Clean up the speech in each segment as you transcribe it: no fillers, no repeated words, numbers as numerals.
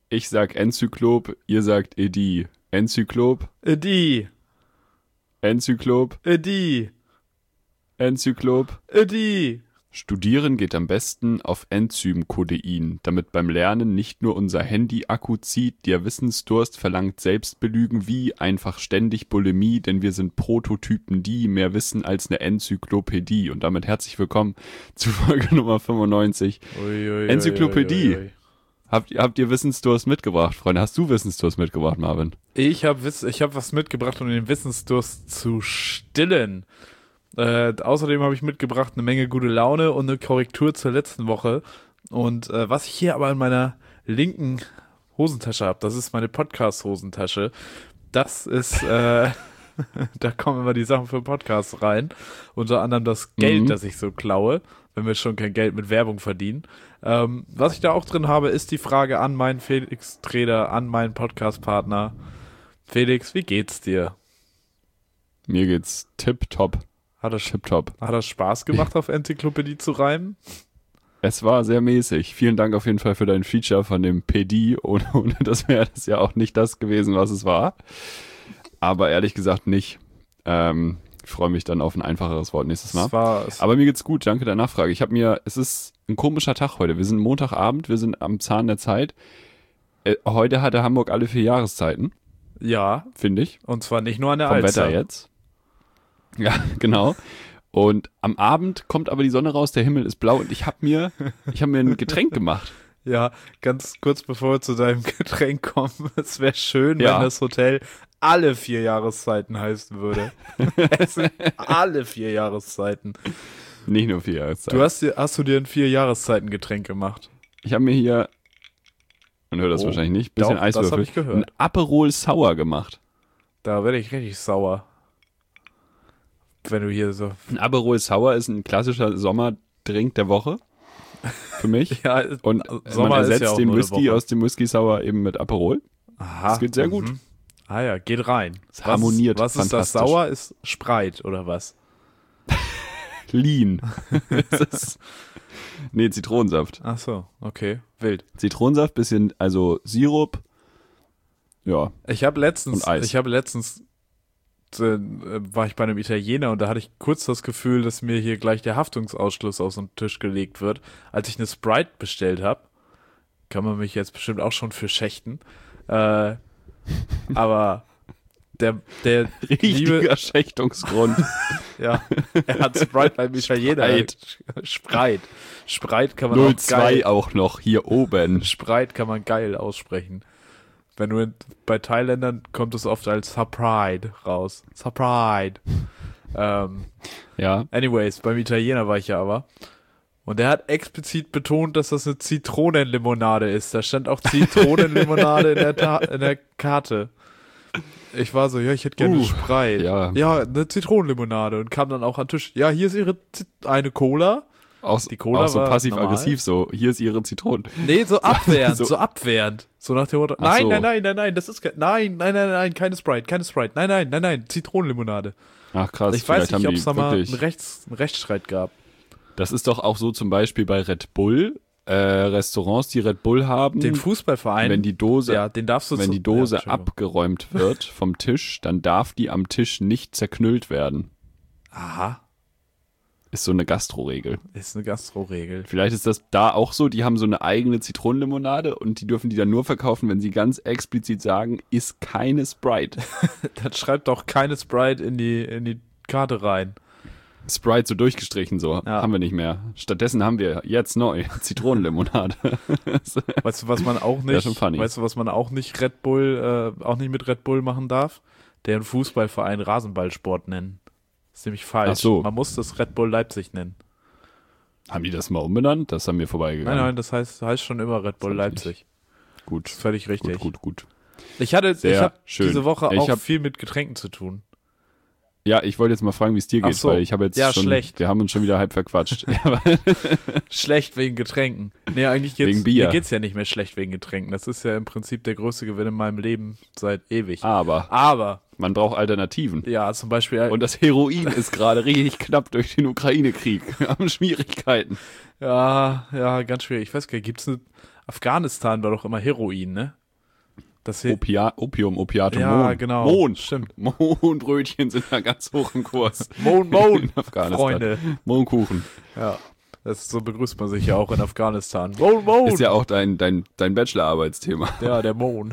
Ich sag Enzyklop, ihr sagt Edi. Enzyklop, Die. Enzyklop, Die. Enzyklop. Die. Studieren geht am besten auf Enzymcodein, damit beim Lernen nicht nur unser Handy-Akku zieht, der Wissensdurst verlangt Selbstbelügen wie einfach ständig Bulimie, denn wir sind Prototypen, die mehr wissen als eine Enzyklopädie. Und damit herzlich willkommen zu Folge Nummer 95. Enzyklopädie. Habt ihr Wissensdurst mitgebracht, Freunde? Hast du Wissensdurst mitgebracht, Marvin? Ich hab was mitgebracht, um den Wissensdurst zu stillen. Außerdem habe ich mitgebracht eine Menge gute Laune und eine Korrektur zur letzten Woche. Und was ich hier aber in meiner linken Hosentasche habe, das ist meine Podcast-Hosentasche. Das ist, da kommen immer die Sachen für Podcasts rein. Unter anderem das Geld, das ich so klaue, wenn wir schon kein Geld mit Werbung verdienen. Was ich da auch drin habe, ist die Frage an meinen Felix Treder, an meinen Podcast-Partner. Felix, wie geht's dir? Mir geht's tipptopp. Hat das Spaß gemacht, auf Enzyklopädie zu reimen? Es war sehr mäßig. Vielen Dank auf jeden Fall für dein Feature von dem PD. Ohne das wäre das ja auch nicht das gewesen, was es war. Aber ehrlich gesagt nicht. Ich freue mich dann auf ein einfacheres Wort nächstes Mal. Aber mir geht's gut, danke der Nachfrage. Es ist ein komischer Tag heute. Wir sind Montagabend, wir sind am Zahn der Zeit. Heute hatte Hamburg alle 4 Jahreszeiten. Ja. Finde ich. Und zwar nicht nur an der Vom Alster. Wetter jetzt. Ja, genau. Und am Abend kommt aber die Sonne raus, der Himmel ist blau und ich hab mir ein Getränk gemacht. Ja, ganz kurz bevor wir zu deinem Getränk kommen, es wäre schön, Ja. wenn das Hotel alle 4 Jahreszeiten heißen würde. Es sind alle 4 Jahreszeiten. Nicht nur 4 Jahreszeiten. Hast du dir ein 4 Jahreszeiten Getränk gemacht? Ich habe mir hier, man hört das wahrscheinlich nicht, bisschen doch, das hab Eiswürfel, ich gehört. ein Aperol Sour gemacht. Da werde ich richtig sauer. Wenn du hier so... Ein Aperol Sour ist ein klassischer Sommerdrink der Woche für mich. Ja, Und Sommer man ist ersetzt ja auch den nur eine Whisky Woche. aus dem Whisky Sour eben mit Aperol. Aha. Das geht sehr gut. Ah ja, geht rein. Es harmoniert Was ist das fantastisch. Sauer? Ist Sprite oder was? Lean. Nee, Zitronensaft. Ach so, okay, wild. Zitronensaft, bisschen, also Sirup. Ja. Ich habe letztens Und Eis. war ich bei einem Italiener und da hatte ich kurz das Gefühl, dass mir hier gleich der Haftungsausschluss auf so den Tisch gelegt wird. Als ich eine Sprite bestellt habe, kann man mich jetzt bestimmt auch schon für schächten. Aber der Richtiger Schächtungsgrund. ja, er hat Sprite beim Italiener. Sprite kann man auch 02 geil. auch noch hier oben. Sprite kann man geil aussprechen. Wenn du bei Thailändern kommt es oft als Surpride raus. Surpride. Ja. Anyways, beim Italiener war ich ja aber. Und der hat explizit betont, dass das eine Zitronenlimonade ist. Da stand auch Zitronenlimonade in der Karte. Ich war so, ja, ich hätte gerne Sprite. Ja. Ja, eine Zitronenlimonade. Und kam dann auch an den Tisch. Ja, hier ist eine Cola. Die Cola auch so war passiv-aggressiv so. Hier ist ihre Zitronen. Nee, so abwehrend, So. so abwehrend. So nach dem Motto, Ach so. nein, das ist nein, keine Sprite. Nein, Zitronenlimonade. Ach krass, Ich weiß vielleicht haben nicht, ob die es da mal einen wirklich... Rechtsstreit gab. Das ist doch auch so zum Beispiel bei Red Bull, Restaurants, die Red Bull haben. Den Fußballverein, Wenn die Dose, ja, den darfst du wenn die Dose ja, Entschuldigung. abgeräumt wird vom Tisch, dann darf die am Tisch nicht zerknüllt werden. Aha, Ist so eine Gastro-Regel. ist eine Gastro-Regel. Vielleicht ist das da auch so, die haben so eine eigene Zitronenlimonade und die dürfen die dann nur verkaufen, wenn sie ganz explizit sagen, ist keine Sprite. Dann schreibt doch keine Sprite in die Karte rein. Sprite so durchgestrichen so, Ja. haben wir nicht mehr. Stattdessen haben wir jetzt neu Zitronenlimonade. Weißt du, was man auch Ja, nicht, schon funny. weißt du, was man auch nicht auch nicht mit Red Bull machen darf? Den Fußballverein Rasenballsport nennen. Das ist nämlich falsch. Ach so. Man muss das Red Bull Leipzig nennen. Haben die das mal umbenannt? Das haben wir vorbeigegangen. Nein, das heißt schon immer Red Bull Das hab ich Leipzig. Gut, Das ist völlig richtig. gut. Ich habe schön. diese Woche Ich auch hab- viel mit Getränken zu tun. Ja, ich wollte jetzt mal fragen, wie es dir Ach geht, so. weil ich habe jetzt Ja, schon, schlecht. wir haben uns schon wieder halb verquatscht. Schlecht wegen Getränken. Nee, eigentlich jetzt, Wegen Bier. mir geht's ja nicht mehr schlecht wegen Getränken. Das ist ja im Prinzip der größte Gewinn in meinem Leben seit ewig. Aber, man braucht Alternativen. ja, zum Beispiel, Und das Heroin ist gerade richtig knapp durch den Ukraine-Krieg. Wir haben Schwierigkeiten. ja, ganz schwierig. Ich weiß gar nicht, gibt's Afghanistan war doch immer Heroin, ne? Opium, Opiate, ja, Mohn. genau. Mohn. Stimmt. Mohnbrötchen sind da ganz hoch im Kurs. Mohn, In Afghanistan. Freunde. Mohnkuchen. Ja, so begrüßt man sich ja auch in Afghanistan. Mohn. Ist ja auch dein Bachelorarbeitsthema. Ja, der Mohn.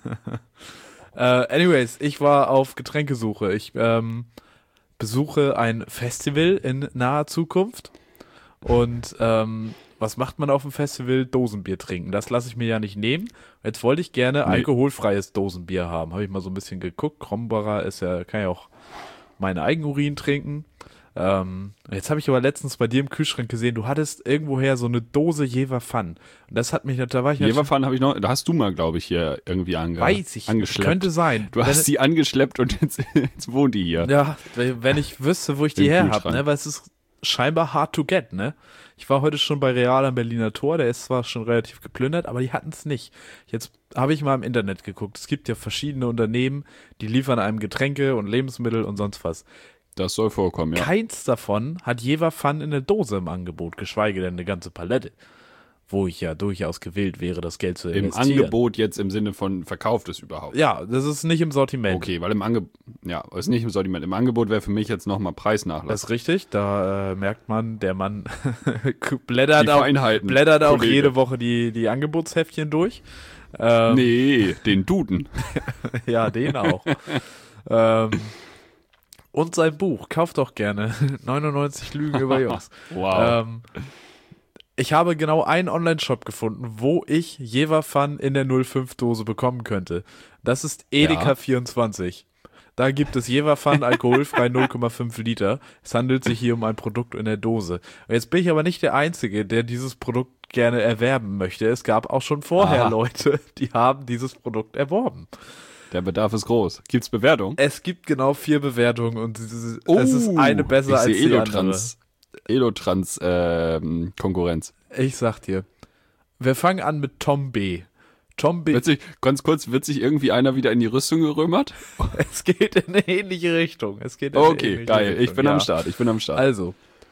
Anyways, ich war auf Getränkesuche. Ich besuche ein Festival in naher Zukunft. Und was macht man auf dem Festival? Dosenbier trinken. Das lasse ich mir ja nicht nehmen. Jetzt wollte ich gerne alkoholfreies Dosenbier haben. Habe ich mal so ein bisschen geguckt. Krombacher kann ja auch meine Eigenurin trinken. Jetzt habe ich aber letztens bei dir im Kühlschrank gesehen, du hattest irgendwoher so eine Dose Jever Fun. Und das hat mich, da war ich Jever Fun habe ich noch, da hast du mal, glaube ich, hier irgendwie angeschleppt. Könnte sein. Du hast sie angeschleppt und jetzt wohnt die hier. Ja, wenn ich wüsste, wo ich die her habe, ne, weil es ist scheinbar hard to get, ne? Ich war heute schon bei Real am Berliner Tor, der ist zwar schon relativ geplündert, aber die hatten es nicht. Jetzt habe ich mal im Internet geguckt. Es gibt ja verschiedene Unternehmen, die liefern einem Getränke und Lebensmittel und sonst was. Das soll vorkommen, ja. Keins davon hat Jever Fun in der Dose im Angebot, geschweige denn eine ganze Palette. Wo ich ja durchaus gewillt wäre, das Geld zu investieren. Im Angebot jetzt im Sinne von verkauft es überhaupt? Ja, das ist nicht im Sortiment. Okay, weil ist nicht im Sortiment. Im Angebot wäre für mich jetzt nochmal Preisnachlass. Das ist richtig, da merkt man, der Mann blättert auch Kollege. jede Woche die Angebotsheftchen durch. Nee, den Duden. Ja, den auch. Und sein Buch, kauft doch gerne. 99 Lügen über Jungs. Wow. Ich habe genau einen Online-Shop gefunden, wo ich Jever Fun in der 05-Dose bekommen könnte. Das ist Edeka24. Da gibt es Jever Fun alkoholfrei 0,5 Liter. Es handelt sich hier um ein Produkt in der Dose. Jetzt bin ich aber nicht der Einzige, der dieses Produkt gerne erwerben möchte. Es gab auch schon vorher Leute, die haben dieses Produkt erworben. Der Bedarf ist groß. Gibt's Bewertungen? Es gibt genau 4 Bewertungen und es ist eine besser als die andere. Elotrans Konkurrenz. Ich sag dir. Wir fangen an mit Tom B. Tom B. Ganz kurz, wird sich irgendwie einer wieder in die Rüstung gerömert? Es geht in eine ähnliche Richtung. Okay, geil. Ich bin am Start. Also,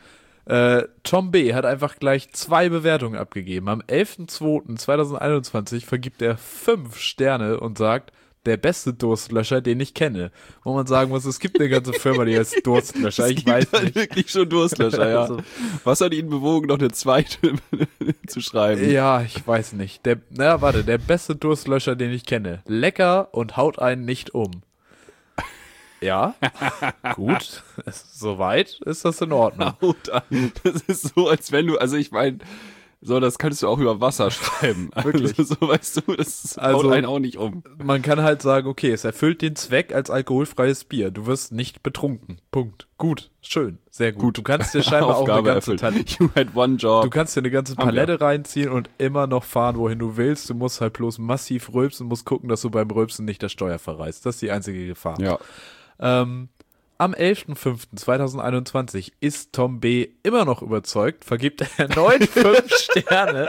Tom B. hat einfach gleich 2 Bewertungen abgegeben. Am 11.02.2021 vergibt er 5 Sterne und sagt, der beste Durstlöscher, den ich kenne. Wo man sagen muss, es gibt eine ganze Firma, die heißt Durstlöscher. Ich weiß nicht. Wirklich schon Durstlöscher, ja. Also, was hat ihn bewogen, noch eine zweite zu schreiben? Ja, ich weiß nicht. Der beste Durstlöscher, den ich kenne. Lecker und haut einen nicht um. Ja, gut. Soweit ist das in Ordnung. Das ist so, als wenn du, also ich meine, so, das könntest du auch über Wasser schreiben. Wirklich. Also, so weißt du, das haut einen auch nicht um. Man kann halt sagen, okay, es erfüllt den Zweck als alkoholfreies Bier. Du wirst nicht betrunken. Punkt. Gut. Schön. Sehr gut. Du kannst dir scheinbar auch eine ganze You had one job. Du kannst dir eine ganze Palette reinziehen und immer noch fahren, wohin du willst. Du musst halt bloß massiv rülpsen, musst gucken, dass du beim Rülpsen nicht das Steuer verreißt. Das ist die einzige Gefahr. Ja. Am 11.05.2021 ist Tom B. immer noch überzeugt, vergibt er erneut 5 Sterne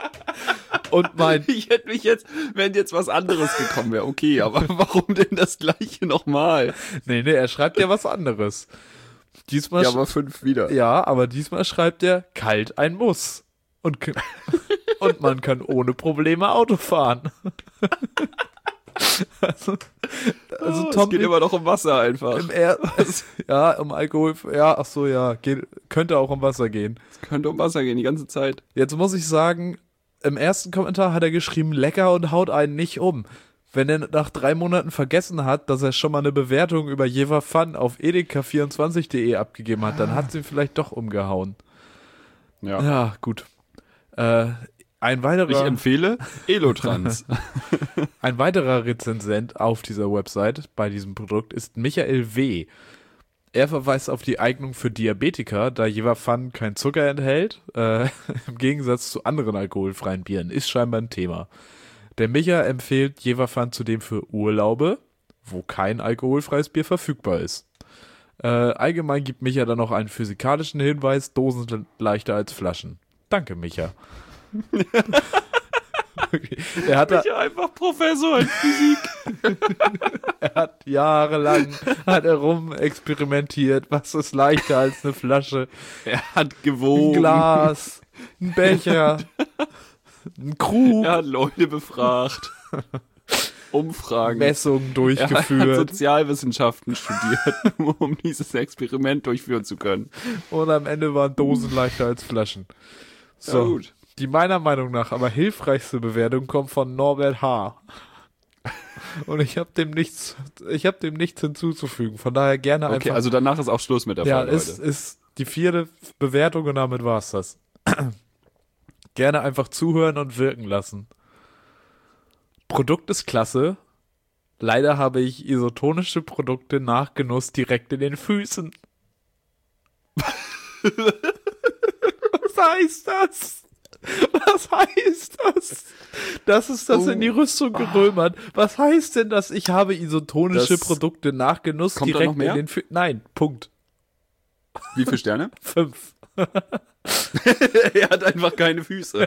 und meint, wenn jetzt was anderes gekommen wäre, okay, aber warum denn das gleiche nochmal? Nee, er schreibt ja was anderes. Diesmal aber 5 wieder. Ja, aber diesmal schreibt er, kalt ein Muss. Und man kann ohne Probleme Auto fahren. Also Tom, es geht immer noch um Wasser einfach. Um Alkohol. Ja, ach so, ja. Könnte auch um Wasser gehen. Es könnte um Wasser gehen, die ganze Zeit. Jetzt muss ich sagen, im ersten Kommentar hat er geschrieben, lecker und haut einen nicht um. Wenn er nach 3 Monaten vergessen hat, dass er schon mal eine Bewertung über Jever Fun auf edeka24.de abgegeben hat, dann hat sie ihn vielleicht doch umgehauen. Ja, gut. Ich empfehle Elotrans. Ein weiterer Rezensent auf dieser Website bei diesem Produkt ist Michael W. Er verweist auf die Eignung für Diabetiker, da Jever Fun kein Zucker enthält, im Gegensatz zu anderen alkoholfreien Bieren, ist scheinbar ein Thema. Der Micha empfiehlt Jever Fun zudem für Urlaube, wo kein alkoholfreies Bier verfügbar ist. Allgemein gibt Micha dann noch einen physikalischen Hinweis, Dosen sind leichter als Flaschen. Danke, Micha. Er hat einfach Professor in Physik. Er hat jahrelang rumexperimentiert, was ist leichter als eine Flasche. Er hat gewogen. Ein Glas, ein Becher. Ein Krug. Er hat Leute befragt. Umfragen. Messungen Er durchgeführt. hat Sozialwissenschaften studiert, nur um dieses Experiment durchführen zu können. Und am Ende waren Dosen leichter als Flaschen. So, Ja, gut. die meiner Meinung nach aber hilfreichste Bewertung kommt von Norbert H. Und ich habe dem nichts hinzuzufügen. Von daher gerne Okay, einfach. also danach ist auch Schluss mit der Ja, Folge ist die 4. Bewertung und damit war's das. Gerne einfach zuhören und wirken lassen. Produkt ist klasse. Leider habe ich isotonische Produkte nach Genuss direkt in den Füßen. Was heißt das? Was heißt das? Das ist das in die Rüstung gerömert. Was heißt denn das? Ich habe isotonische Das- Produkte nach Genuss Kommt da direkt noch mehr? in den Füßen. Nein, Punkt. Wie viele Sterne? 5. Er hat einfach keine Füße.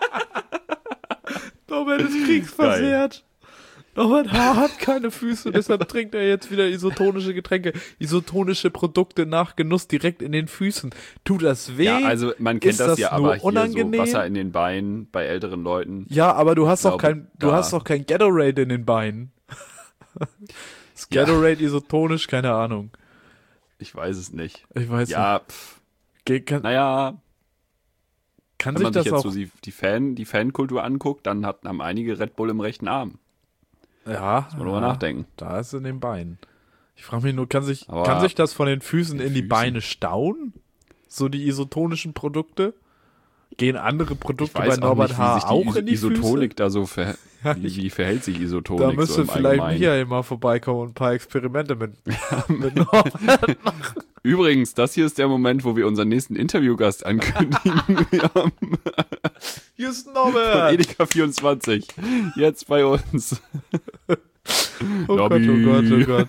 Norbert ist kriegsversehrt. Norbert H. hat keine Füße, deshalb trinkt er jetzt wieder isotonische Getränke. Isotonische Produkte nach Genuss direkt in den Füßen. Tut das weh? Ja, also man kennt Ist das das ja, nur aber hier unangenehm? so Wasser in den Beinen bei älteren Leuten. Ja, aber du hast doch glaube, kein Gatorade in den Beinen. Das Ja. Gatorade isotonisch, keine Ahnung. Ich weiß es nicht. Ich weiß Ja, nicht. Kann naja, sich wenn man sich das jetzt auch... so die Fankultur anguckt, dann haben einige Red Bull im rechten Arm. Ja, Muss man drüber nachdenken. da ist in den Beinen. Ich frage mich nur, kann sich Aber das von den Füßen in die Füßen. Beine stauen? So die isotonischen Produkte? Gehen andere Produkte bei Ich weiß auch Norbert nicht, H. wie sich auch in die Isotonik da so Ja, wie verhält sich Füße? Isotonik Da müsste so im vielleicht Allgemeinen? Michael mal vorbeikommen und ein paar Experimente mit Norbert. Übrigens, das hier ist der Moment, wo wir unseren nächsten Interviewgast ankündigen. Wir haben Hier ist von Norbert! Edeka 24 jetzt bei uns. Oh Lobby. Gott, oh Gott,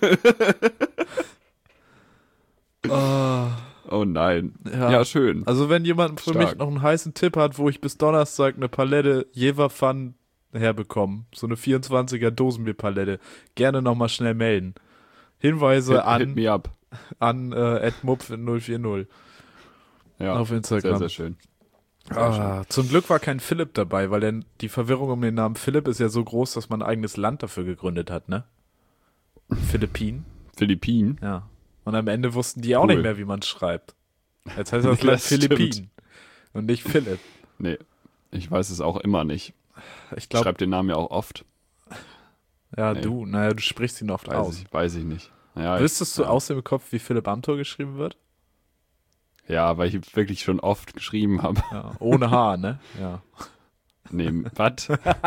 oh Gott. Ah, Oh nein. Ja. Ja, schön. also wenn jemand für mich Stark. noch einen heißen Tipp hat, wo ich bis Donnerstag eine Palette Jever Fun herbekomme, so eine 24er Dosenbierpalette, gerne nochmal schnell melden. Hinweise Hit me up. an @mupf040 Ja, auf Instagram. sehr, sehr schön. Sehr schön. Zum Glück war kein Philipp dabei, weil denn die Verwirrung um den Namen Philipp ist ja so groß, dass man ein eigenes Land dafür gegründet hat, ne? Philippinen, Philippinen. ja. Und am Ende wussten die auch Cool. nicht mehr, wie man es schreibt. Jetzt heißt das Nee, Land das stimmt. Philippinen und nicht Philipp. Nee, ich weiß es auch immer nicht. Ich Ich glaube, schreibe den Namen ja auch oft. ja, nee. du sprichst ihn oft aus. Weiß ich nicht. Ja, Wüsstest du ja. aus dem Kopf, wie Philipp Amthor geschrieben wird? Ja, weil ich wirklich schon oft geschrieben habe. Ja, ohne H, ne? Ja. Nee, was?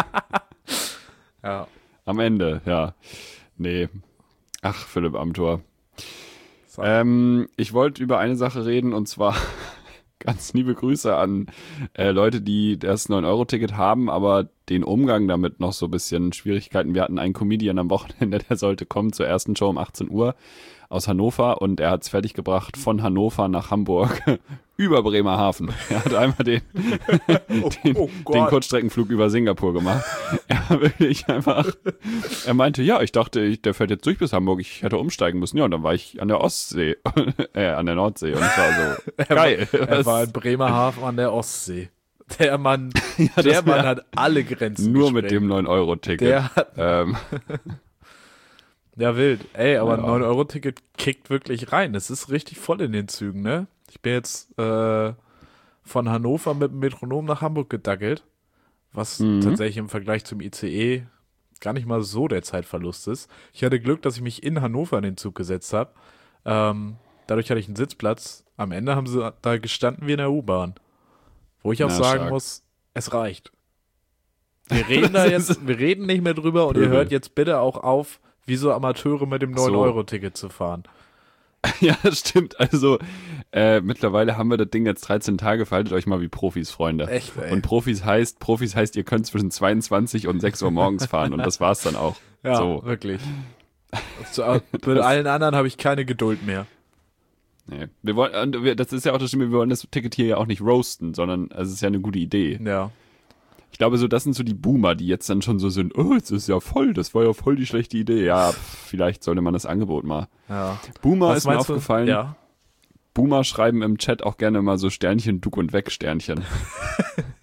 Ja. Am Ende, ja. Nee. Ach, Philipp Amthor. So. Ich wollte über eine Sache reden und zwar ganz liebe Grüße an Leute, die das 9-Euro-Ticket haben, aber den Umgang damit noch so ein bisschen Schwierigkeiten. Wir hatten einen Comedian am Wochenende, der sollte kommen zur ersten Show um 18 Uhr aus Hannover und er hat es fertiggebracht von Hannover nach Hamburg über Bremerhaven. Er hat einmal den Gott. Kurzstreckenflug über Singapur gemacht. Er wirklich einfach, er meinte, ja, ich dachte, der fährt jetzt durch bis Hamburg, ich hätte umsteigen müssen. Ja, und dann war ich an der Ostsee, an der Nordsee und ich war so, geil. Er war in Bremerhaven an der Ostsee. Der Mann, das der Mann wär- hat alle Grenzen Nur mit gesprengt. dem 9-Euro-Ticket. Der hat, Ähm, ja, wild. Ey, aber Ja. ein 9-Euro-Ticket kickt wirklich rein. Es ist richtig voll in den Zügen, ne? Ich bin jetzt von Hannover mit dem Metronom nach Hamburg gedackelt, was tatsächlich im Vergleich zum ICE gar nicht mal so der Zeitverlust ist. Ich hatte Glück, dass ich mich in Hannover in den Zug gesetzt habe. Dadurch hatte ich einen Sitzplatz. Am Ende haben sie da gestanden wie in der U-Bahn. Wo ich auch Na, sagen stark. muss, es reicht. Wir reden da jetzt, wir reden nicht mehr drüber und ihr Pöbel. hört jetzt bitte auch auf, wie so Amateure mit dem Ach so. 9-Euro-Ticket zu fahren. ja, das stimmt. Also, mittlerweile haben wir das Ding jetzt 13 Tage. Verhaltet euch mal wie Profis, Freunde. Echt, ey. Und Profis heißt, ihr könnt zwischen 22 und 6 Uhr morgens fahren. Und das war's dann auch. Ja, So. wirklich. Mit allen anderen habe ich keine Geduld mehr. Nee. Das ist ja auch das Stimme, wir wollen das Ticket hier ja auch nicht roasten, sondern es ist ja eine gute Idee. Ja. Ich glaube, so das sind so die Boomer, die jetzt dann schon so sind, oh, es ist ja voll, das war ja voll die schlechte Idee. Ja, vielleicht sollte man das Angebot mal. Ja. Boomer Was ist mir meinst du? aufgefallen. Ja. Boomer schreiben im Chat auch gerne mal so Sternchen, Duck und Weg Sternchen.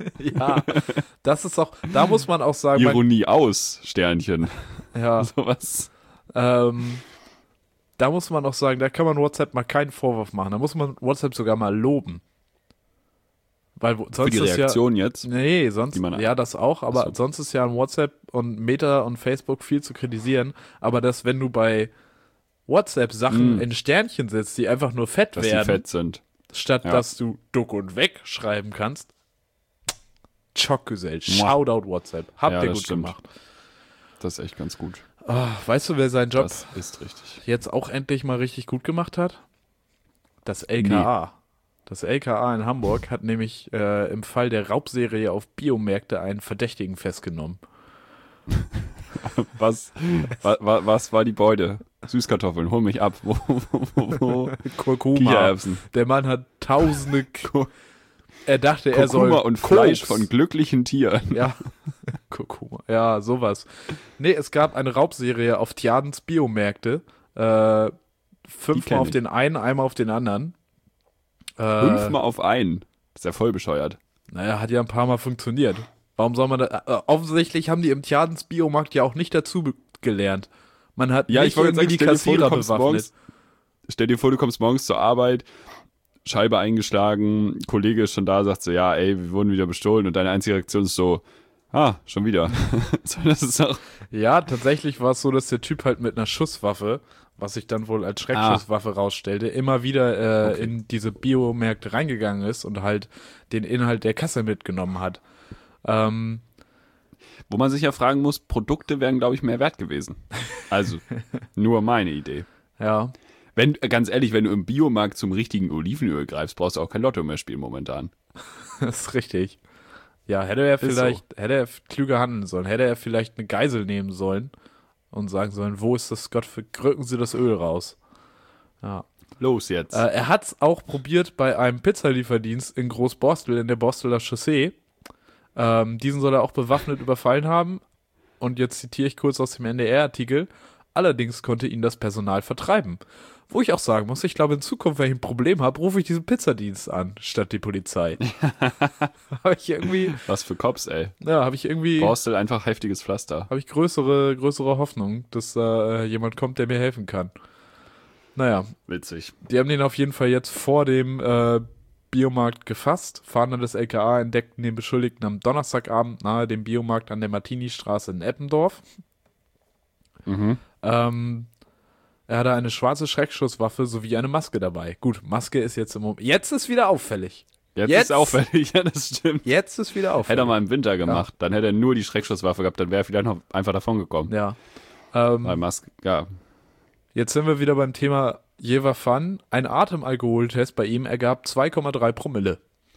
Ja, das ist auch, da muss man auch sagen, Ironie aus, Sternchen. ja, Sowas. da muss man auch sagen, da kann man WhatsApp mal keinen Vorwurf machen. Da muss man WhatsApp sogar mal loben. Weil sonst Für die ist Reaktion jetzt. Nee, sonst, die man- ja, das auch, aber Achso. sonst ist ja an WhatsApp und Meta und Facebook viel zu kritisieren. Aber dass, wenn du bei WhatsApp Sachen in Sternchen setzt, die einfach nur fett Dass die werden, fett sind. statt Ja. dass du Duck und Weg schreiben kannst, Chockgesell, Muah. Shoutout WhatsApp. Habt Ja, ihr das gut stimmt. gemacht. Das ist echt ganz gut. Weißt du, wer seinen Job Das ist richtig. jetzt auch endlich mal richtig gut gemacht hat? Das LKA. Das LKA in Hamburg hat nämlich im Fall der Raubserie auf Biomärkte einen Verdächtigen festgenommen. Was war die Beute? Süßkartoffeln, hol mich ab. Wo? Kurkuma. Kichererbsen. Der Mann hat tausende. Er dachte, er soll. Kurkuma und Fleisch Koks. von glücklichen Tieren. Ja. Kurkuma. Ja, sowas. Nee, es gab eine Raubserie auf Tjadens Biomärkte. Fünfmal kenn auf ich. den einen, einmal auf den anderen. 5-mal auf einen. Das ist ja voll bescheuert. Naja, hat ja ein paar Mal funktioniert. Warum soll man da. Offensichtlich haben die im Tjadens Biomarkt ja auch nicht dazu gelernt. Man hat Ja, nicht ich wollte irgendwie sagen, die Kassierer bewaffnet. Stell dir vor, du kommst morgens zur Arbeit, Scheibe eingeschlagen, Kollege ist schon da, sagt so, ja, ey, wir wurden wieder bestohlen und deine einzige Reaktion ist so, schon wieder. So, das ist auch, Ja, tatsächlich war es so, dass der Typ halt mit einer Schusswaffe, was sich dann wohl als Schreckschusswaffe rausstellte, immer wieder in diese Biomärkte reingegangen ist und halt den Inhalt der Kasse mitgenommen hat. wo man sich ja fragen muss, Produkte wären, glaube ich, mehr wert gewesen. Also, nur meine Idee. Ja, Ganz ehrlich, wenn du im Biomarkt zum richtigen Olivenöl greifst, brauchst du auch kein Lotto mehr spielen momentan. das ist richtig. Ja, hätte er klüger handeln sollen, hätte er vielleicht eine Geisel nehmen sollen und sagen sollen, wo ist das Gott für, drücken Sie das Öl raus. Ja. Los jetzt. Er hat es auch probiert bei einem Pizzalieferdienst in Großborstel, in der Borsteler Chaussee. Diesen soll er auch bewaffnet überfallen haben. Und jetzt zitiere ich kurz aus dem NDR-Artikel. Allerdings konnte ihn das Personal vertreiben. Wo ich auch sagen muss, ich glaube in Zukunft, wenn ich ein Problem habe, rufe ich diesen Pizzadienst an, statt die Polizei. Habe ich irgendwie, Was für Cops, ey. ja, habe ich irgendwie, Borstel einfach heftiges Pflaster. habe ich größere Hoffnung, dass jemand kommt, der mir helfen kann. Naja, Witzig. die haben den auf jeden Fall jetzt vor dem Biomarkt gefasst. Fahnder des LKA entdeckten den Beschuldigten am Donnerstagabend nahe dem Biomarkt an der Martini-Straße in Eppendorf. Er hatte eine schwarze Schreckschusswaffe sowie eine Maske dabei. Gut, Maske ist jetzt im Moment. Jetzt ist wieder auffällig. Jetzt Jetzt- ist auffällig, ja, das stimmt. Jetzt ist wieder auffällig. Hätte er mal im Winter gemacht, dann hätte er nur die Schreckschusswaffe gehabt, dann wäre er vielleicht noch einfach davon gekommen. Ja. Weil Maske, ja. Jetzt sind wir wieder beim Thema Jever Fun. Ein Atemalkoholtest bei ihm ergab 2,3 Promille.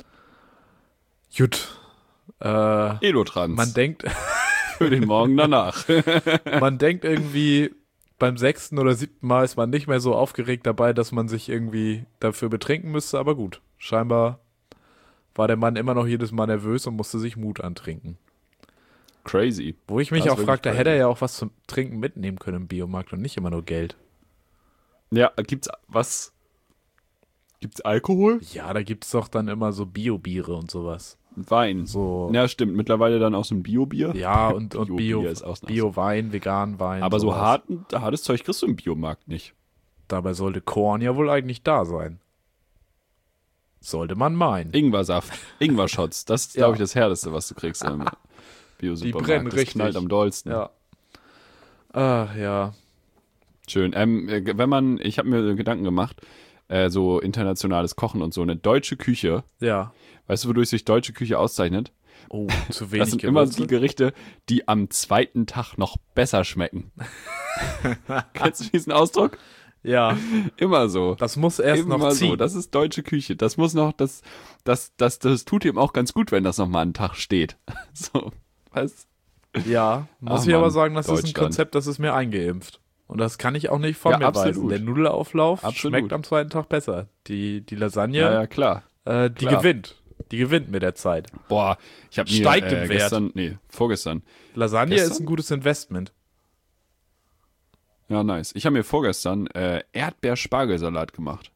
Gut. Elotrans. Man denkt, für den Morgen danach. man denkt irgendwie, beim 6. oder 7. Mal ist man nicht mehr so aufgeregt dabei, dass man sich irgendwie dafür betrinken müsste, aber gut. Scheinbar war der Mann immer noch jedes Mal nervös und musste sich Mut antrinken. Crazy. Wo ich mich Das ist auch wirklich fragte, crazy. hätte er ja auch was zum Trinken mitnehmen können im Biomarkt und nicht immer nur Geld. Ja, gibt's was? Gibt's Alkohol? Ja, da gibt's doch dann immer so Bio-Biere und sowas. Wein. So, Ja, stimmt. Mittlerweile dann auch so ein Bio-Bier. ja, und Bio-Bier ist auch nice. Bio-Wein, veganen Wein. Aber so sowas. hartes Zeug kriegst du im Biomarkt nicht. Dabei sollte Korn ja wohl eigentlich da sein. Sollte man meinen. Ingwersaft, Ingwer-Shots. Das ist, Ja. glaube ich, das Härteste, was du kriegst im Bio-Supermarkt. brennen Das richtig. knallt am dollsten. Ja. Ach ja. Schön. Ich habe mir Gedanken gemacht, so internationales Kochen und so, eine deutsche Küche. Ja. Weißt du, wodurch sich deutsche Küche auszeichnet? Oh, zu Das wenig sind immer Gewürze. die Gerichte, die am zweiten Tag noch besser schmecken. Kennst du diesen Ausdruck? Ja, Immer so. das muss erst Immer noch so. ziehen. Das ist deutsche Küche. Das muss noch, das tut ihm auch ganz gut, wenn das noch mal einen Tag steht. So, weißt Ja, muss Ach ich aber Mann, sagen, das ist ein Deutschland. Konzept, das ist mir eingeimpft. Und das kann ich auch nicht von Ja, mir absolut. weisen. Der Nudelauflauf Absolut. schmeckt am zweiten Tag besser. Die Lasagne, Ja, ja, klar. die klar. gewinnt. Die gewinnt mit der Zeit. Boah, ich habe mir Steigt im Wert. vorgestern. Lasagne Gestern? ist ein gutes Investment. Ja, nice. Ich habe mir vorgestern Erdbeer-Spargelsalat gemacht.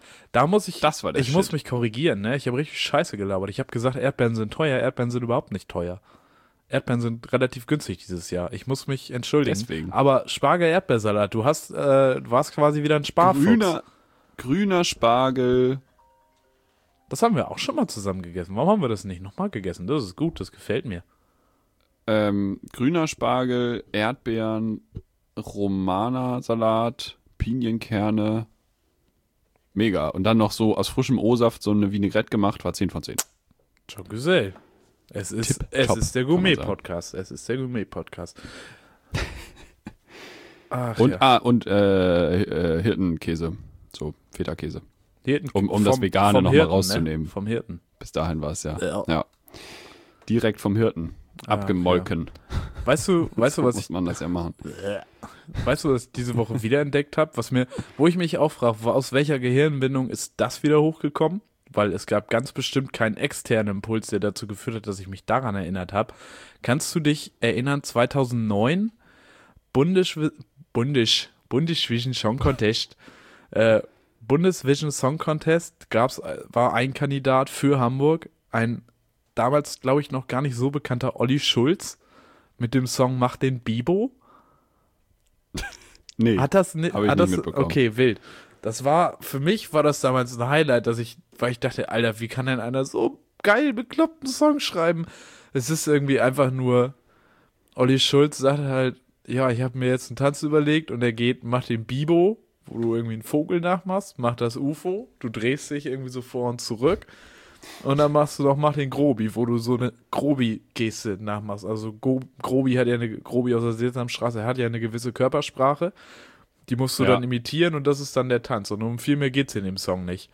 Da muss ich, Das war der ich muss Shit. mich korrigieren, ne? Ich habe richtig Scheiße gelabert. Ich habe gesagt, Erdbeeren sind teuer, Erdbeeren sind überhaupt nicht teuer. Erdbeeren sind relativ günstig dieses Jahr. Ich muss mich entschuldigen. Deswegen. Aber Spargel-Erdbeersalat, du warst quasi wieder ein Sparfuchs. Grüner Spargel. Das haben wir auch schon mal zusammen gegessen. Warum haben wir das nicht nochmal gegessen? Das ist gut, das gefällt mir. Grüner Spargel, Erdbeeren, Romana-Salat, Pinienkerne. Mega. Und dann noch so aus frischem O-Saft so eine Vinaigrette gemacht, war 10 von 10. Ciao, Gesell. Es ist Top, der kann man Gourmet-Podcast. Es ist der Gourmet-Podcast. Ach, Und, ja. Hirtenkäse. So, Feta-Käse. Hirten, Um das Vegane vom noch Hirten, mal rauszunehmen. Ne? Vom Hirten. Bis dahin war es ja. Ja. Ja. Direkt vom Hirten. Abgemolken. Weißt du, was Muss ich man das ja machen. Weißt du, was ich diese Woche wiederentdeckt habe? Wo ich mich auch frage, aus welcher Gehirnbindung ist das wieder hochgekommen? Weil es gab ganz bestimmt keinen externen Impuls, der dazu geführt hat, dass ich mich daran erinnert habe. Kannst du dich erinnern, 2009 Bundesvision Song Contest, Bundesvision Song Contest war ein Kandidat für Hamburg, ein damals, glaube ich, noch gar nicht so bekannter Olli Schulz mit dem Song Mach den Bibo. Nee, Hat das hab ich nicht mitbekommen. Okay, wild. Für mich war das damals ein Highlight, weil ich dachte, Alter, wie kann denn einer so geil bekloppten Song schreiben? Es ist irgendwie einfach nur, Olli Schulz sagt halt, ja, ich habe mir jetzt einen Tanz überlegt und er macht den Bibo, wo du irgendwie einen Vogel nachmachst, macht das UFO, du drehst dich irgendwie so vor und zurück und dann mach den Grobi, wo du so eine Grobi-Geste nachmachst. Also Grobi aus der Sesamstraße hat ja eine gewisse Körpersprache. Die musst du dann imitieren und das ist dann der Tanz. Und um viel mehr geht's in dem Song nicht.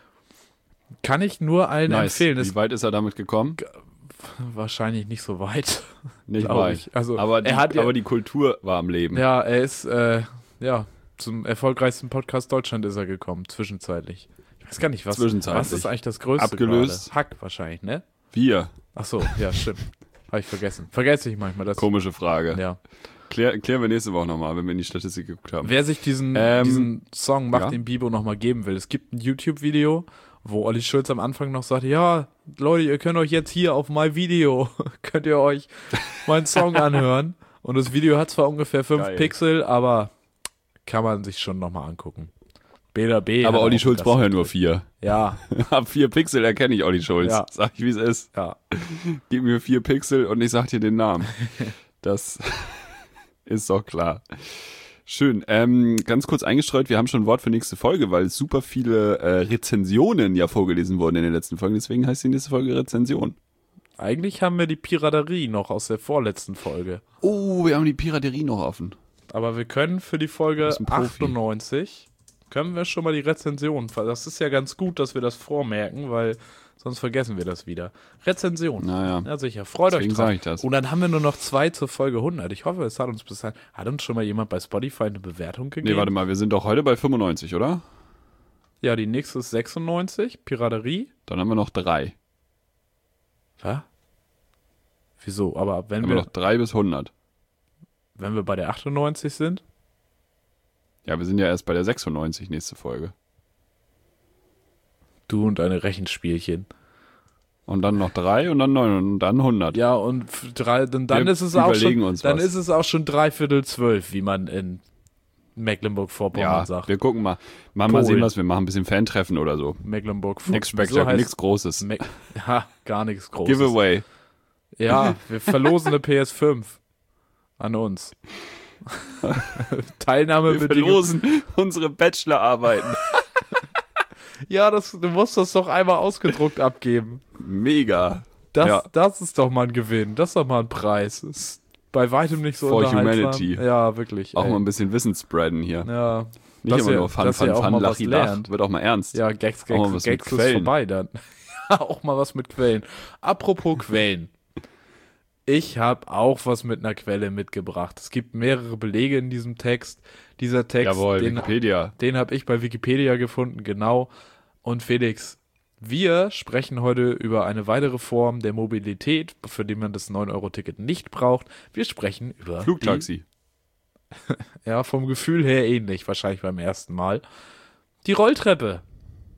Kann ich nur allen empfehlen. Wie weit ist er damit gekommen? Wahrscheinlich nicht so weit. Nicht glaub weit. ich. Also, aber aber die Kultur war am Leben. Ja, er ist, zum erfolgreichsten Podcast Deutschland ist er gekommen, zwischenzeitlich. Ich weiß gar nicht, was ist eigentlich das Größte Abgelöst. gerade? Hack wahrscheinlich, ne? Wir. Ach so, ja, stimmt. Habe ich vergessen. Vergesse ich manchmal. Komische Frage. Ja. Klären wir nächste Woche nochmal, wenn wir in die Statistik geguckt haben. Wer sich diesen Song Macht den Bibo nochmal geben will, es gibt ein YouTube-Video, wo Olli Schulz am Anfang noch sagt, ja, Leute, ihr könnt euch jetzt hier auf My Video, könnt ihr euch meinen Song anhören. Und das Video hat zwar ungefähr 5 Pixel, aber kann man sich schon nochmal angucken. Bela B. Aber Olli Schulz braucht ja nur 4. Ja. Ab 4 Pixel erkenne ich Olli Schulz. Ja. Sag ich, wie es ist. Ja. Gib mir 4 Pixel und ich sag dir den Namen. Das ist doch klar. Schön. Ganz kurz eingestreut, wir haben schon ein Wort für nächste Folge, weil super viele Rezensionen ja vorgelesen wurden in den letzten Folgen. Deswegen heißt die nächste Folge Rezension. Eigentlich haben wir die Piraterie noch aus der vorletzten Folge. Oh, wir haben die Piraterie noch offen. Aber wir können für die Folge 98 können wir schon mal die Rezension. Das ist ja ganz gut, dass wir das vormerken, weil sonst vergessen wir das wieder. Rezension. Naja. Ja, sicher. Freut euch drauf. Sag ich das. Und dann haben wir nur noch 2 zur Folge 100. Ich hoffe, hat uns schon mal jemand bei Spotify eine Bewertung gegeben? Nee, warte mal, wir sind doch heute bei 95, oder? Ja, die nächste ist 96, Piraterie. Dann haben wir noch 3. Was? Wieso? Aber wenn Haben wir noch 3 bis 100. Wenn wir bei der 98 sind? Ja, wir sind ja erst bei der 96 nächste Folge. Du und deine Rechenspielchen. Und dann noch 3 und dann 9 und dann 100. Ja, und dann ist es auch schon 11:45, wie man in Mecklenburg-Vorpommern sagt. Wir gucken mal. Mal sehen, was wir machen. Ein bisschen Fan-Treffen oder so. Mecklenburg-Vorpommern. Nichts Spektakulär, nichts Großes. Ja, gar nichts Großes. Giveaway. Ja, wir verlosen eine PS5 an uns. Teilnahmebedingungen. Wir verlosen unsere Bachelorarbeiten. Ja, du musst das doch einmal ausgedruckt abgeben. Mega. Das ist doch mal ein Gewinn. Das ist doch mal ein Preis. Ist bei weitem nicht so For unterhaltsam. Humanity. Ja, wirklich. Auch mal ein bisschen Wissen spreaden hier. Ja. Nicht immer nur Fun, Lachi, Lach. Wird auch mal ernst. Ja, Gags ist vorbei dann. Auch mal was mit Quellen. Apropos Quellen. Ich habe auch was mit einer Quelle mitgebracht. Es gibt mehrere Belege in diesem Text. Dieser Text, Wikipedia. Den habe ich bei Wikipedia gefunden, genau. Und Felix, wir sprechen heute über eine weitere Form der Mobilität, für die man das 9-Euro-Ticket nicht braucht. Wir sprechen über Flugtaxi. Ja, vom Gefühl her ähnlich, wahrscheinlich beim ersten Mal. Die Rolltreppe.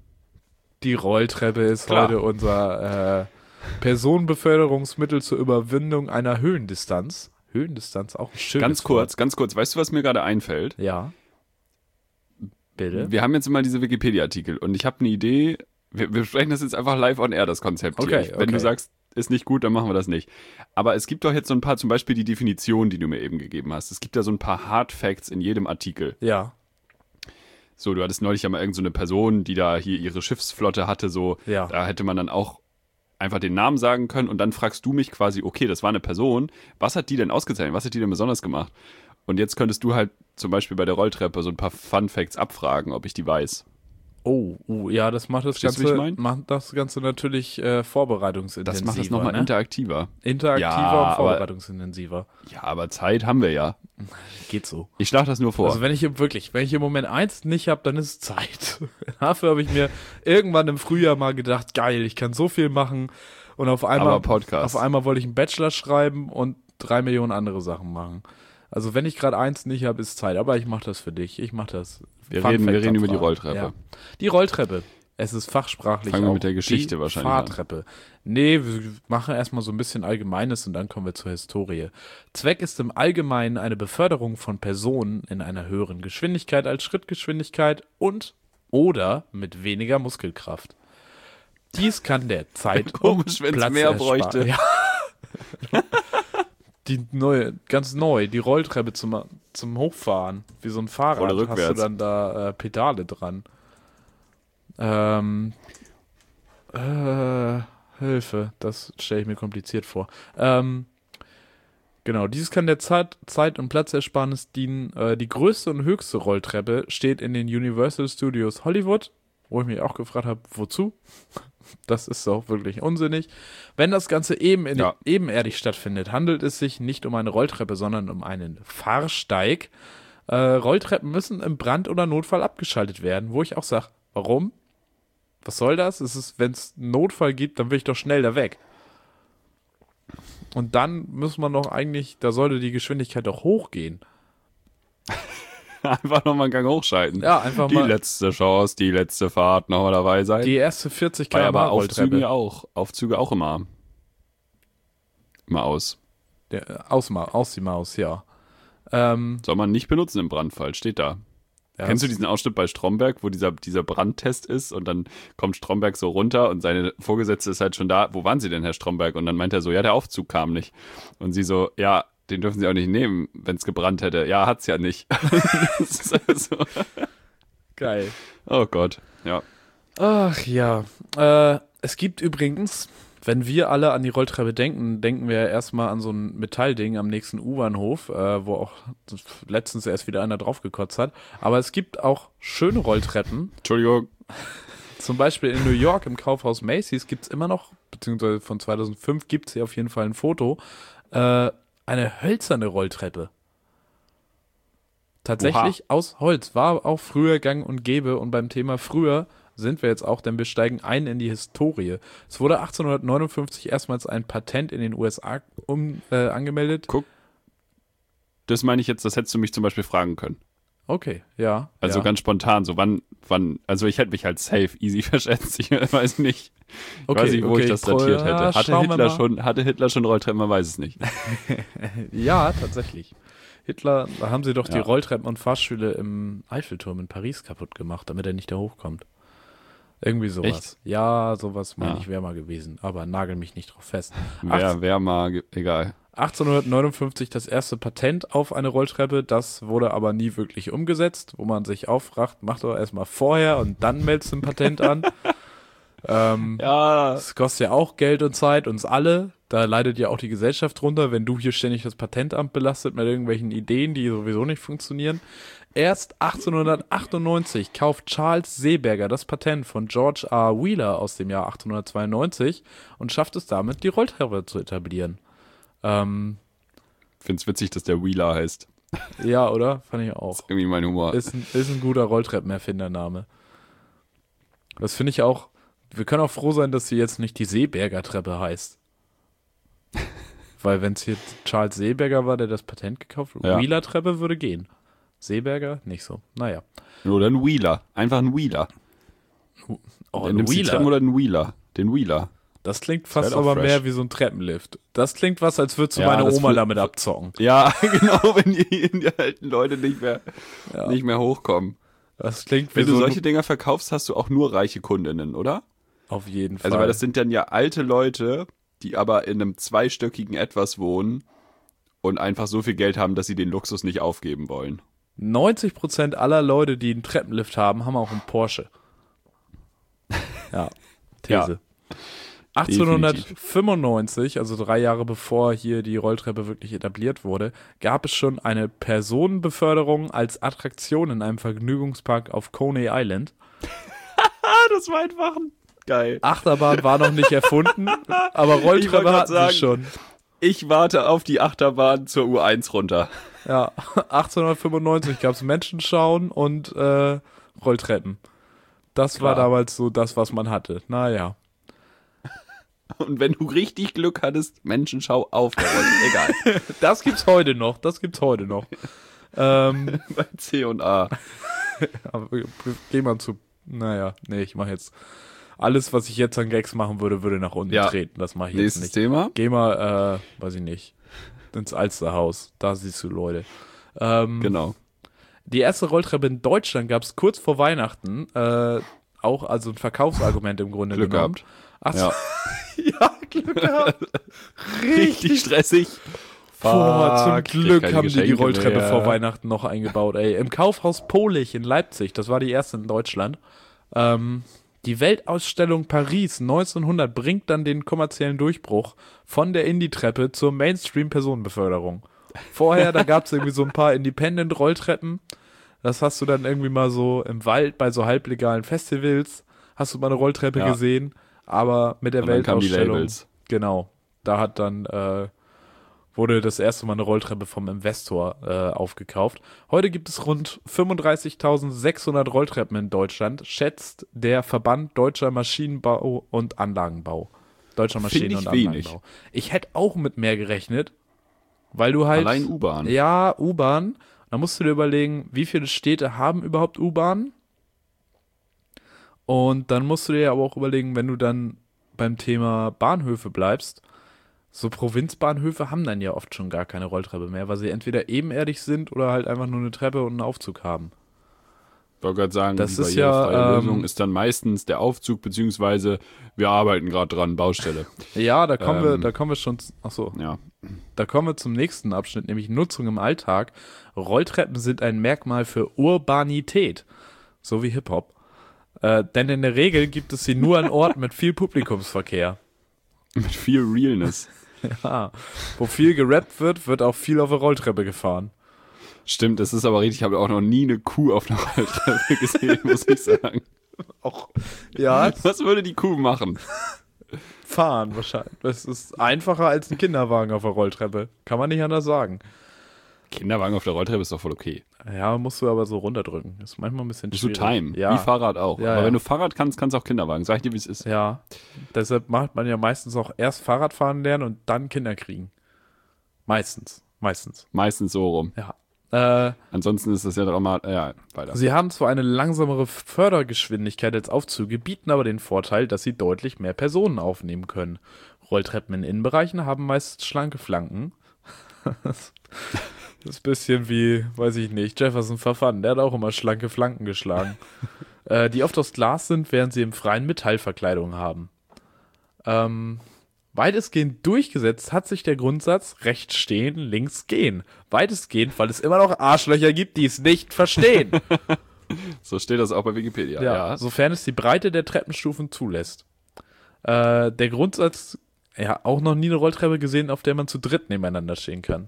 Die Rolltreppe ist Klar. heute unser Personenbeförderungsmittel zur Überwindung einer Höhendistanz. Höhendistanz, auch ein schönes Ganz kurz. Weißt du, was mir gerade einfällt? Ja. Bitte? Wir haben jetzt immer diese Wikipedia-Artikel und ich habe eine Idee. Wir sprechen das jetzt einfach live on air, das Konzept hier. Okay, Wenn okay. du sagst, ist nicht gut, dann machen wir das nicht. Aber es gibt doch jetzt so ein paar, zum Beispiel die Definition, die du mir eben gegeben hast. Es gibt ja so ein paar Hard Facts in jedem Artikel. Ja. So, du hattest neulich ja mal irgend so eine Person, die da hier ihre Schiffsflotte hatte, so. Ja. Da hätte man dann auch einfach den Namen sagen können und dann fragst du mich quasi, okay, das war eine Person, was hat die denn ausgezeichnet, was hat die denn besonders gemacht? Und jetzt könntest du halt zum Beispiel bei der Rolltreppe so ein paar Fun Facts abfragen, ob ich die weiß. Oh, ja, das macht das Verstehst du, wie ich mein? macht das Ganze natürlich vorbereitungsintensiver. Das macht es nochmal ne? interaktiver. Interaktiver Ja, und aber- vorbereitungsintensiver. Ja, aber Zeit haben wir ja. Geht so. Ich schlage das nur vor. Also wenn ich im Moment 1 nicht habe, dann ist es Zeit. Dafür habe ich mir irgendwann im Frühjahr mal gedacht, geil, ich kann so viel machen. Und auf aber einmal Podcast. wollte ich einen Bachelor schreiben und 3 Millionen andere Sachen machen. Also wenn ich gerade 1 nicht habe, ist Zeit. Aber ich mache das für dich. Ich mache das. Wir Fun reden Fact über die abfragen. Rolltreppe. Ja. Die Rolltreppe. Es ist fachsprachlich Fangen wir auch mit der Geschichte die wahrscheinlich an. Fahrtreppe. Nee, wir machen erstmal so ein bisschen Allgemeines und dann kommen wir zur Historie. Zweck ist im Allgemeinen eine Beförderung von Personen in einer höheren Geschwindigkeit als Schrittgeschwindigkeit und oder mit weniger Muskelkraft. Dies kann der Zeit Komisch, wenn's Platz mehr ersparen. bräuchte. Ja. Ganz neu, die Rolltreppe zum Hochfahren, wie so ein Fahrrad, Rolle hast du rückwärts. dann da Pedale dran. Hilfe, das stelle ich mir kompliziert vor. Genau, dieses kann der Zeit- und Platzersparnis dienen. Die größte und höchste Rolltreppe steht in den Universal Studios Hollywood, wo ich mich auch gefragt habe, wozu? Das ist doch wirklich unsinnig. Wenn das Ganze ebenerdig stattfindet, handelt es sich nicht um eine Rolltreppe, sondern um einen Fahrsteig. Rolltreppen müssen im Brand- oder Notfall abgeschaltet werden, wo ich auch sage, warum? Was soll das? Wenn es einen Notfall gibt, dann will ich doch schnell da weg. Und dann muss man doch eigentlich, da sollte die Geschwindigkeit doch hochgehen. Einfach nochmal einen Gang hochschalten. Ja, einfach Die mal letzte Chance, die letzte Fahrt, nochmal dabei sein. die erste 40 Weil km/h aber Aufzüge Rolltreppe. auch. Aufzüge auch immer. Immer aus. Aus die Maus, ja. Soll man nicht benutzen im Brandfall, steht da. Ja, Kennst du diesen Ausschnitt bei Stromberg, wo dieser Brandtest ist und dann kommt Stromberg so runter und seine Vorgesetzte ist halt schon da. Wo waren Sie denn, Herr Stromberg? Und dann meint er so, ja, der Aufzug kam nicht. Und sie so, ja, den dürfen Sie auch nicht nehmen, wenn es gebrannt hätte. Ja, hat's ja nicht. Das ist also, geil. oh Gott, ja. Ach ja. Es gibt übrigens, wenn wir alle an die Rolltreppe denken wir erstmal an so ein Metallding am nächsten U-Bahnhof, wo auch letztens erst wieder einer draufgekotzt hat. Aber es gibt auch schöne Rolltreppen. Entschuldigung. Zum Beispiel in New York im Kaufhaus Macy's gibt es immer noch, beziehungsweise von 2005 gibt es hier auf jeden Fall ein Foto, eine hölzerne Rolltreppe. Tatsächlich aus Holz. War auch früher gang und gäbe. Und beim Thema früher sind wir jetzt auch, denn wir steigen ein in die Historie. Es wurde 1859 erstmals ein Patent in den USA angemeldet. Guck. Das meine ich jetzt, das hättest du mich zum Beispiel fragen können. Okay, ja. Also ja. ganz spontan, so wann, also ich hätte mich halt safe easy verschätzt. Ich weiß nicht. Ich Okay, weiß nicht, wo okay, ich das datiert ja, hätte. schauen wir mal. Hatte Hitler schon Rolltreppen? Man weiß es nicht. Ja, tatsächlich. Hitler, da haben sie doch die Ja. Rolltreppen und Fahrstühle im Eiffelturm in Paris kaputt gemacht, damit er nicht da hochkommt. Irgendwie sowas. Echt? Ja, sowas meine Ja. ich wäre mal gewesen, aber nagel mich nicht drauf fest. Wer mal, egal. 1859 das erste Patent auf eine Rolltreppe, das wurde aber nie wirklich umgesetzt, wo man sich auffragt, mach doch erstmal vorher und dann meldest du ein Patent an. Ja. Das kostet ja auch Geld und Zeit, uns alle. Da leidet ja auch die Gesellschaft drunter, wenn du hier ständig das Patentamt belastet mit irgendwelchen Ideen, die sowieso nicht funktionieren. Erst 1898 kauft Charles Seeberger das Patent von George R. Wheeler aus dem Jahr 1892 und schafft es damit, die Rolltreppe zu etablieren. Find's witzig, dass der Wheeler heißt. Ja, oder? Fand ich auch. Irgendwie mein Humor. Ist ein guter Rolltreppenerfindername. Das finde ich auch. Wir können auch froh sein, dass sie jetzt nicht die Seeberger Treppe heißt. Weil wenn es hier Charles Seeberger war, der das Patent gekauft hat, Ja. Wheeler Treppe würde gehen. Seeberger nicht so. Naja. Oder ein Wheeler. Einfach ein Wheeler. Oh, Nimmst du die Treppen oder den Wheeler? Den Wheeler. Das klingt fast halt auch aber fresh. mehr wie so ein Treppenlift. Das klingt was, als würdest du Ja, meine das Oma wird- damit abzocken. Ja, genau, wenn die alten Leute nicht mehr hochkommen. Das klingt wie Wenn du so solche Dinger verkaufst, hast du auch nur reiche Kundinnen, oder? auf jeden Fall. Also, weil das sind dann ja alte Leute, die aber in einem zweistöckigen Etwas wohnen und einfach so viel Geld haben, dass sie den Luxus nicht aufgeben wollen. 90% aller Leute, die einen Treppenlift haben, haben auch einen Porsche. Ja, These. 1895, also 3 Jahre bevor hier die Rolltreppe wirklich etabliert wurde, gab es schon eine Personenbeförderung als Attraktion in einem Vergnügungspark auf Coney Island. Das war einfach geil. Achterbahn war noch nicht erfunden, aber Ich wollte Rolltreppe grad hatten sagen. sie schon. Ich warte auf die Achterbahn zur U1 runter. Ja, 1895 gab es Menschenschauen und Rolltreppen. Das war Klar. damals so das, was man hatte. Naja. Und wenn du richtig Glück hattest, Menschenschau auf der Rolle. Egal. Das gibt's heute noch. Bei C und A. Aber geh mal zu. Naja, nee, ich mache jetzt. Alles, was ich jetzt an Gags machen würde, würde nach unten Ja. treten. Das mache ich jetzt Nächstes nicht. Thema. Geh mal, weiß ich nicht, ins Alsterhaus. Da siehst du Leute. Genau. Die erste Rolltreppe in Deutschland gab es kurz vor Weihnachten. Auch also ein Verkaufsargument im Grunde Glück genommen. gehabt. Ach so. Ja. Ja, Glück gehabt. Richtig stressig. Boah, zum Fuck, Glück keine haben die Geschenke Rolltreppe mehr. vor Weihnachten noch eingebaut, ey. Im Kaufhaus Polich in Leipzig, das war die erste in Deutschland. Die Weltausstellung Paris 1900 bringt dann den kommerziellen Durchbruch von der Indie-Treppe zur Mainstream-Personenbeförderung. Vorher, da gab es irgendwie so ein paar Independent-Rolltreppen. Das hast du dann irgendwie mal so im Wald bei so halblegalen Festivals, hast du mal eine Rolltreppe Ja. gesehen. Aber mit der Und dann kamen die Weltausstellung, Labels. genau, da hat dann wurde das erste Mal eine Rolltreppe vom Investor aufgekauft. Heute gibt es rund 35.600 Rolltreppen in Deutschland, schätzt der Verband Deutscher Maschinenbau und Anlagenbau. Deutscher Maschinen- und wenig. Anlagenbau. Ich hätte auch mit mehr gerechnet, weil du halt... Allein U-Bahn. Ja, U-Bahn. Da musst du dir überlegen, wie viele Städte haben überhaupt U-Bahn? Und dann musst du dir aber auch überlegen, wenn du dann beim Thema Bahnhöfe bleibst, so Provinzbahnhöfe haben dann ja oft schon gar keine Rolltreppe mehr, weil sie entweder ebenerdig sind oder halt einfach nur eine Treppe und einen Aufzug haben. Ich wollte gerade sagen, Das die ist ja, barrierefreie Lösung ist dann meistens der Aufzug, beziehungsweise wir arbeiten gerade dran, Baustelle. Ja, da kommen wir schon, achso, Ja. da kommen wir zum nächsten Abschnitt, nämlich Nutzung im Alltag. Rolltreppen sind ein Merkmal für Urbanität, so wie Hip-Hop. Denn in der Regel gibt es sie nur an Orten mit viel Publikumsverkehr. Mit viel Realness. Ja, wo viel gerappt wird, wird auch viel auf der Rolltreppe gefahren. Stimmt, das ist aber richtig. Ich habe auch noch nie eine Kuh auf einer Rolltreppe gesehen, muss ich sagen. Auch, ja, Was würde die Kuh machen? fahren wahrscheinlich. Das ist einfacher als ein Kinderwagen auf der Rolltreppe. Kann man nicht anders sagen. Kinderwagen auf der Rolltreppe ist doch voll okay. Ja, musst du aber so runterdrücken. Ist manchmal ein bisschen Musst du schwierig. time. Ja. Wie Fahrrad auch. Ja, aber ja. wenn du Fahrrad kannst, kannst du auch Kinderwagen. Sag ich dir, wie es ist. Ja, deshalb macht man ja meistens auch erst Fahrradfahren lernen und dann Kinder kriegen. Meistens. Meistens so rum. Ja. Ansonsten ist das ja doch mal, ja, weiter. Sie haben zwar eine langsamere Fördergeschwindigkeit als Aufzüge, bieten aber den Vorteil, dass sie deutlich mehr Personen aufnehmen können. Rolltreppen in Innenbereichen haben meist schlanke Flanken. Das ist ein bisschen wie, weiß ich nicht, Jefferson Verfahren, der hat auch immer schlanke Flanken geschlagen. Die oft aus Glas sind, während sie im Freien Metallverkleidung haben. Weitestgehend durchgesetzt hat sich der Grundsatz rechts stehen, links gehen. Weitestgehend, weil es immer noch Arschlöcher gibt, die es nicht verstehen. So steht das auch bei Wikipedia. Ja. Sofern es die Breite der Treppenstufen zulässt. Der Grundsatz, ja, auch noch nie eine Rolltreppe gesehen, auf der man zu dritt nebeneinander stehen kann.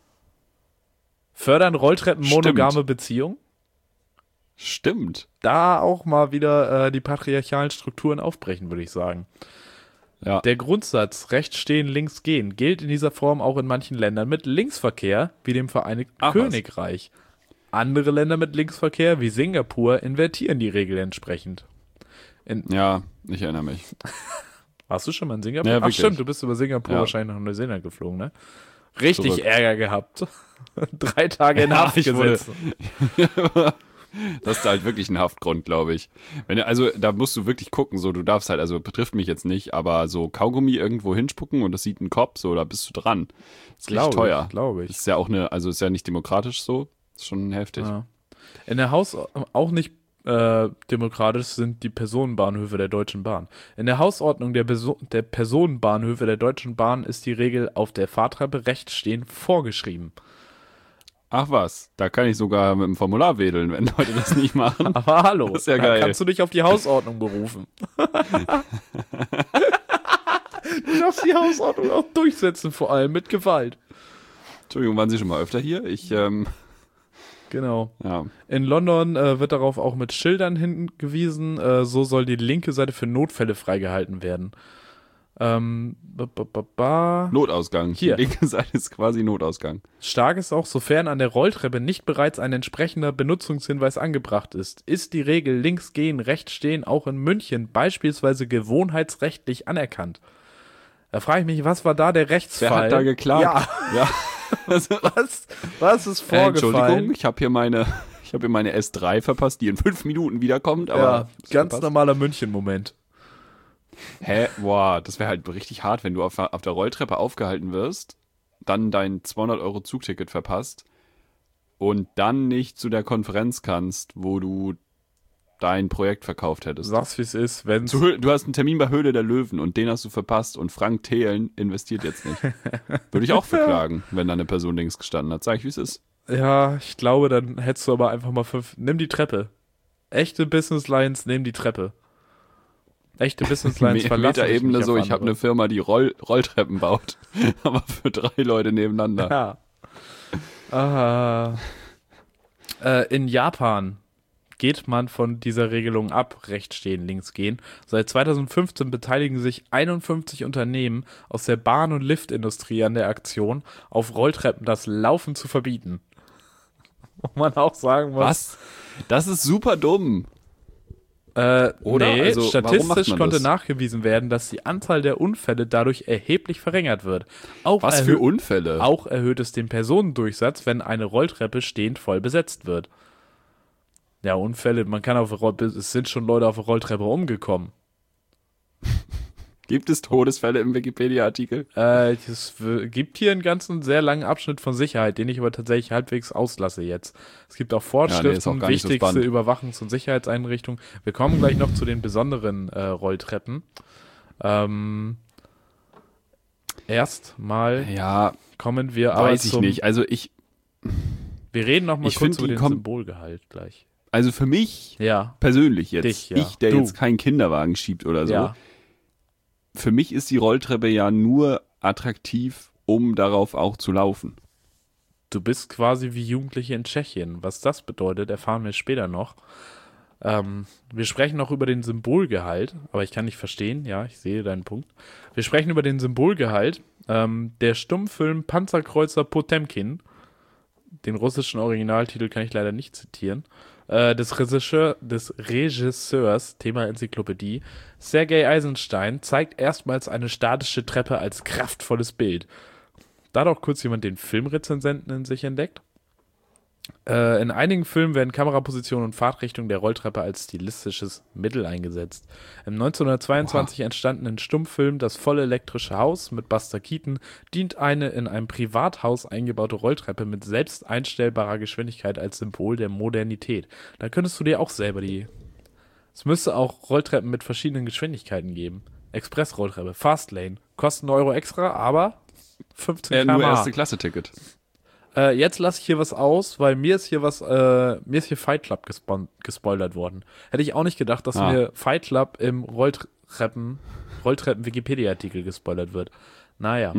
Fördern Rolltreppen monogame Beziehungen? Stimmt. Da auch mal wieder die patriarchalen Strukturen aufbrechen, würde ich sagen. Ja. Der Grundsatz rechts stehen, links gehen gilt in dieser Form auch in manchen Ländern mit Linksverkehr, wie dem Vereinigten Ach, was. Königreich. Andere Länder mit Linksverkehr, wie Singapur, invertieren die Regel entsprechend. Ja, ich erinnere mich. Warst du schon mal in Singapur? Ja, Ach wirklich. stimmt, du bist über Singapur Ja. wahrscheinlich nach Neuseeland geflogen, ne? Richtig Zurück. Ärger gehabt. 3 Tage in Ja, Haft ich wurde- gesetzt. Das ist halt wirklich ein Haftgrund, glaube ich. Also da musst du wirklich gucken, so du darfst halt, also betrifft mich jetzt nicht, aber so Kaugummi irgendwo hinspucken und das sieht ein Kopf, so da bist du dran. Das ist richtig teuer. Glaube ich. Ist ja auch ist ja nicht demokratisch so. Ist schon heftig. Ja. In der auch nicht demokratisch sind die Personenbahnhöfe der Deutschen Bahn. In der Hausordnung der Personenbahnhöfe der Deutschen Bahn ist die Regel auf der Fahrtreppe rechts stehen vorgeschrieben. Ach was, da kann ich sogar mit dem Formular wedeln, wenn Leute das nicht machen. Aber hallo, das ist ja dann geil. kannst du dich auf die Hausordnung berufen. Du darfst die Hausordnung auch durchsetzen, vor allem mit Gewalt. Entschuldigung, waren Sie schon mal öfter hier? Genau. Ja. In London wird darauf auch mit Schildern hingewiesen, so soll die linke Seite für Notfälle freigehalten werden. Notausgang. Hier. Die linke Seite ist quasi Notausgang. Stark ist auch, sofern an der Rolltreppe nicht bereits ein entsprechender Benutzungshinweis angebracht ist die Regel links gehen, rechts stehen auch in München beispielsweise gewohnheitsrechtlich anerkannt. Da frage ich mich, was war da der Rechtsfall? Wer hat da geklagt? Ja. Also, Was ist vorgefallen? Entschuldigung, ich habe hier meine S3 verpasst, die in 5 Minuten wiederkommt. Aber Ja, ganz verpasst. normaler München-Moment. Hä? Boah, das wäre halt richtig hart, wenn du auf der Rolltreppe aufgehalten wirst, dann dein 200 € Zugticket verpasst und dann nicht zu der Konferenz kannst, wo du dein Projekt verkauft hättest. Sag's, wie es ist, wenn Du hast einen Termin bei Höhle der Löwen und den hast du verpasst und Frank Thelen investiert jetzt nicht. Würde ich auch verklagen, wenn da eine Person links gestanden hat. Sag ich, wie es ist. Ja, ich glaube, dann hättest du aber einfach mal nimm die Treppe. Echte Business Lines nehmen die Treppe. Echte Business Lines verlassen sich Metaebene nicht so, auf ich habe andere. eine Firma, die Rolltreppen baut, aber für 3 Leute nebeneinander. Ja. In Japan geht man von dieser Regelung ab, rechts stehen, links gehen. Seit 2015 beteiligen sich 51 Unternehmen aus der Bahn- und Liftindustrie an der Aktion, auf Rolltreppen das Laufen zu verbieten. Wo man auch sagen muss. Was? Das ist super dumm. Oder? Nee, also, warum macht statistisch man konnte das? nachgewiesen werden, dass die Anzahl der Unfälle dadurch erheblich verringert wird. Auch Was für Unfälle? Auch erhöht es den Personendurchsatz, wenn eine Rolltreppe stehend voll besetzt wird. Ja, Unfälle, es sind schon Leute auf der Rolltreppe umgekommen. Gibt es Todesfälle im Wikipedia-Artikel? Es gibt hier einen ganzen sehr langen Abschnitt von Sicherheit, den ich aber tatsächlich halbwegs auslasse jetzt. Es gibt auch Vorschriften, ist auch gar nicht so wichtigste spannend. Überwachungs- und Sicherheitseinrichtungen. Wir kommen gleich noch zu den besonderen Rolltreppen. Erstmal Ja, kommen wir aber weiß ich nicht. Also Wir reden noch mal Ich kurz find, über die den Symbolgehalt gleich. also für mich Ja, persönlich jetzt, Dich, ja. ich, der Du. jetzt keinen Kinderwagen schiebt oder so, ja. für mich ist die Rolltreppe ja nur attraktiv, um darauf auch zu laufen. Du bist quasi wie Jugendliche in Tschechien. Was das bedeutet, erfahren wir später noch. Wir sprechen noch über den Symbolgehalt, aber ich kann nicht verstehen, ja, ich sehe deinen Punkt. Wir sprechen über den Symbolgehalt. Der Stummfilm Panzerkreuzer Potemkin, den russischen Originaltitel kann ich leider nicht zitieren, des Regisseurs, Thema Enzyklopädie, Sergei Eisenstein, zeigt erstmals eine statische Treppe als kraftvolles Bild. Da hat auch kurz jemand den Filmrezensenten in sich entdeckt. In einigen Filmen werden Kameraposition und Fahrtrichtung der Rolltreppe als stilistisches Mittel eingesetzt. Im 1922 entstandenen Stummfilm Das voll elektrische Haus mit Buster Keaton dient eine in einem Privathaus eingebaute Rolltreppe mit selbst einstellbarer Geschwindigkeit als Symbol der Modernität. Da könntest du dir auch selber Es müsste auch Rolltreppen mit verschiedenen Geschwindigkeiten geben. Express-Rolltreppe, Fastlane, kosten €1 extra, aber 15 Nur km/h. erste Klasse-Ticket. Jetzt lasse ich hier was aus, weil mir ist hier Fight Club gespoilert worden. Hätte ich auch nicht gedacht, dass mir Fight Club im Rolltreppen-Wikipedia-Artikel gespoilert wird. Naja.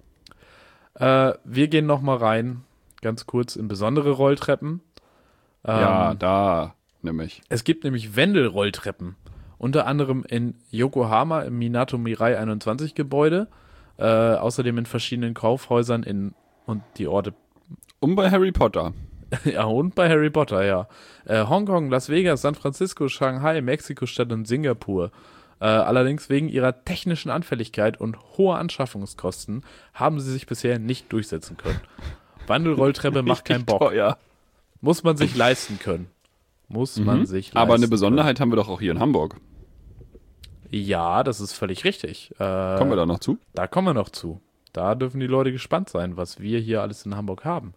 Wir gehen noch mal rein, ganz kurz, in besondere Rolltreppen. Ja, da nämlich. Es gibt nämlich Wendelrolltreppen. Unter anderem in Yokohama im Minato Mirai 21 Gebäude. Außerdem in verschiedenen Kaufhäusern und die Orte. Und bei Harry Potter. Ja, und bei Harry Potter, ja. Hongkong, Las Vegas, San Francisco, Shanghai, Mexiko-Stadt und Singapur. Allerdings wegen ihrer technischen Anfälligkeit und hoher Anschaffungskosten haben sie sich bisher nicht durchsetzen können. Wandelrolltreppe macht keinen Bock. Teuer. Muss man sich leisten können. Muss man sich leisten Aber eine können. Besonderheit haben wir doch auch hier in Hamburg. Ja, das ist völlig richtig. Kommen wir da noch zu? Da kommen wir noch zu. Da dürfen die Leute gespannt sein, was wir hier alles in Hamburg haben.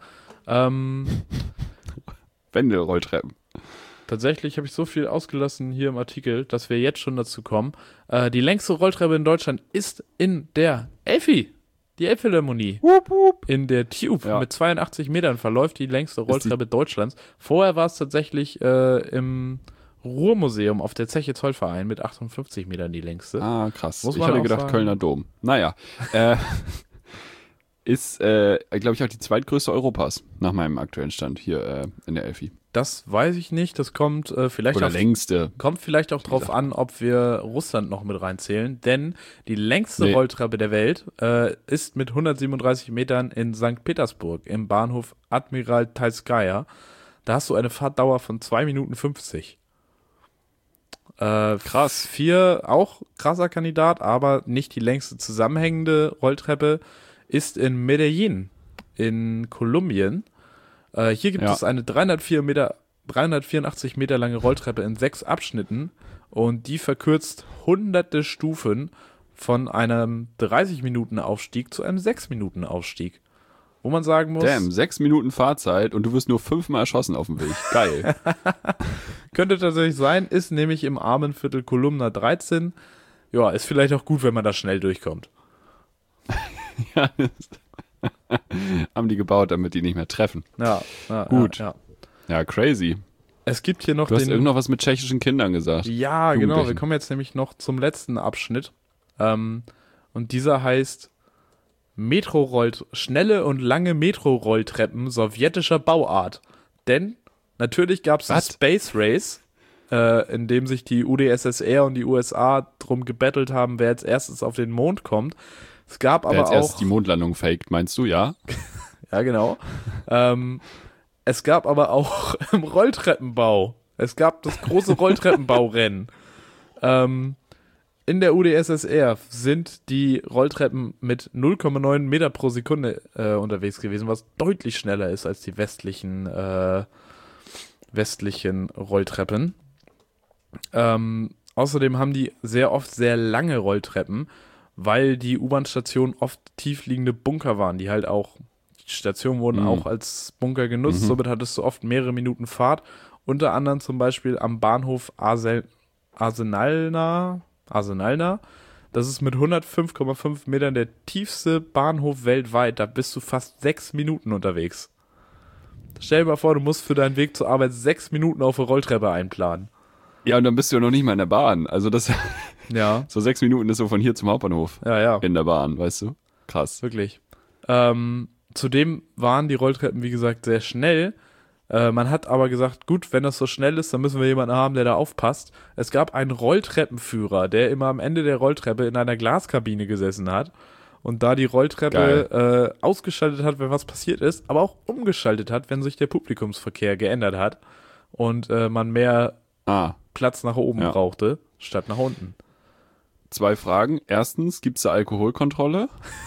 Wendelrolltreppen. Tatsächlich habe ich so viel ausgelassen hier im Artikel, dass wir jetzt schon dazu kommen. Die längste Rolltreppe in Deutschland ist in der Elfi. Die Elbphilharmonie. Wup, wup. In der Tube Ja. mit 82 Metern verläuft die längste Rolltreppe Deutschlands. Vorher war es tatsächlich im Ruhrmuseum auf der Zeche Zollverein mit 58 Metern die längste. Ah, krass. Muss Ich man hatte auch gedacht sagen. Kölner Dom. Naja. Ist, glaube ich, auch die zweitgrößte Europas, nach meinem aktuellen Stand hier in der Elfi. Das weiß ich nicht. Das kommt vielleicht Oder auf längste. Kommt vielleicht auch drauf an, ob wir Russland noch mit reinzählen, denn die längste Nee. Rolltreppe der Welt ist mit 137 Metern in St. Petersburg im Bahnhof Admiral Taiskaya. Da hast du eine Fahrtdauer von 2 Minuten 50. Krass. 4, auch krasser Kandidat, aber nicht die längste zusammenhängende Rolltreppe, ist in Medellin in Kolumbien. Hier gibt Ja. es eine 384 Meter lange Rolltreppe in 6 Abschnitten und die verkürzt hunderte Stufen von einem 30-Minuten-Aufstieg zu einem 6-Minuten-Aufstieg. Wo man sagen muss, Damn, 6 Minuten Fahrzeit und du wirst nur 5-mal erschossen auf dem Weg. Geil. könnte tatsächlich sein, ist nämlich im Armenviertel Kolumna 13. Ja, ist vielleicht auch gut, wenn man da schnell durchkommt. Ja, haben die gebaut, damit die nicht mehr treffen. Ja, Gut. Ja. Ja, crazy. Es gibt hier noch Du hast den... irgend noch was mit tschechischen Kindern gesagt. Ja, genau. Wir Jugendlichen. kommen jetzt nämlich noch zum letzten Abschnitt. Und dieser heißt schnelle und lange Metro-Rolltreppen sowjetischer Bauart. Denn natürlich gab es ein Was? Space Race, in dem sich die UdSSR und die USA drum gebettelt haben, wer als erstes auf den Mond kommt. Es gab Wer aber als erstes auch... die Mondlandung faked, meinst du, ja? Ja, genau. Es gab aber auch im Rolltreppenbau. Es gab das große Rolltreppenbaurennen. In der UdSSR sind die Rolltreppen mit 0,9 Meter pro Sekunde unterwegs gewesen, was deutlich schneller ist als die westlichen Rolltreppen. Außerdem haben die sehr oft sehr lange Rolltreppen, weil die U-Bahn-Stationen oft tiefliegende Bunker waren, die halt auch, die Stationen wurden auch als Bunker genutzt, somit hattest du oft mehrere Minuten Fahrt, unter anderem zum Beispiel am Bahnhof Arsenalna, das ist mit 105,5 Metern der tiefste Bahnhof weltweit, da bist du fast 6 Minuten unterwegs. Stell dir mal vor, du musst für deinen Weg zur Arbeit 6 Minuten auf eine Rolltreppe einplanen. Ja, und dann bist du ja noch nicht mal in der Bahn. Also das, Ja, so 6 Minuten ist so von hier zum Hauptbahnhof ja. in der Bahn, weißt du? Krass. Wirklich. Zudem waren die Rolltreppen, wie gesagt, sehr schnell. Man hat aber gesagt, gut, wenn das so schnell ist, dann müssen wir jemanden haben, der da aufpasst. Es gab einen Rolltreppenführer, der immer am Ende der Rolltreppe in einer Glaskabine gesessen hat und da die Rolltreppe ausgeschaltet hat, wenn was passiert ist, aber auch umgeschaltet hat, wenn sich der Publikumsverkehr geändert hat und man mehr Platz nach oben Ja. brauchte, statt nach unten. 2 Fragen. Erstens, gibt es da Alkoholkontrolle?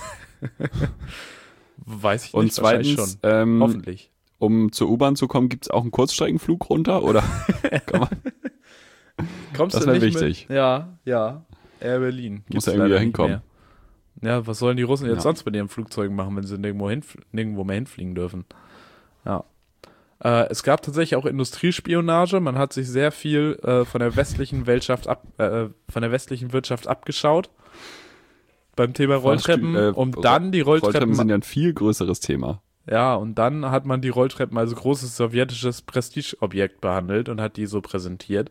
Weiß ich Und nicht, wahrscheinlich zweitens, schon. Hoffentlich. um zur U-Bahn zu kommen, gibt es auch einen Kurzstreckenflug runter? Oder kann man, Kommst das du wär nicht wichtig. Mit? Ja. Air Berlin. Muss Gibt's ja irgendwie leider da nicht hinkommen. mehr. Ja, was sollen die Russen jetzt Ja. sonst mit ihren Flugzeugen machen, wenn sie nirgendwo mehr hinfliegen dürfen? Ja. Es gab tatsächlich auch Industriespionage. Man hat sich sehr viel von der westlichen Wirtschaft abgeschaut beim Thema Rolltreppen, um dann die Rolltreppen sind ja ein viel größeres Thema. Ja, und dann hat man die Rolltreppen als großes sowjetisches Prestigeobjekt behandelt und hat die so präsentiert.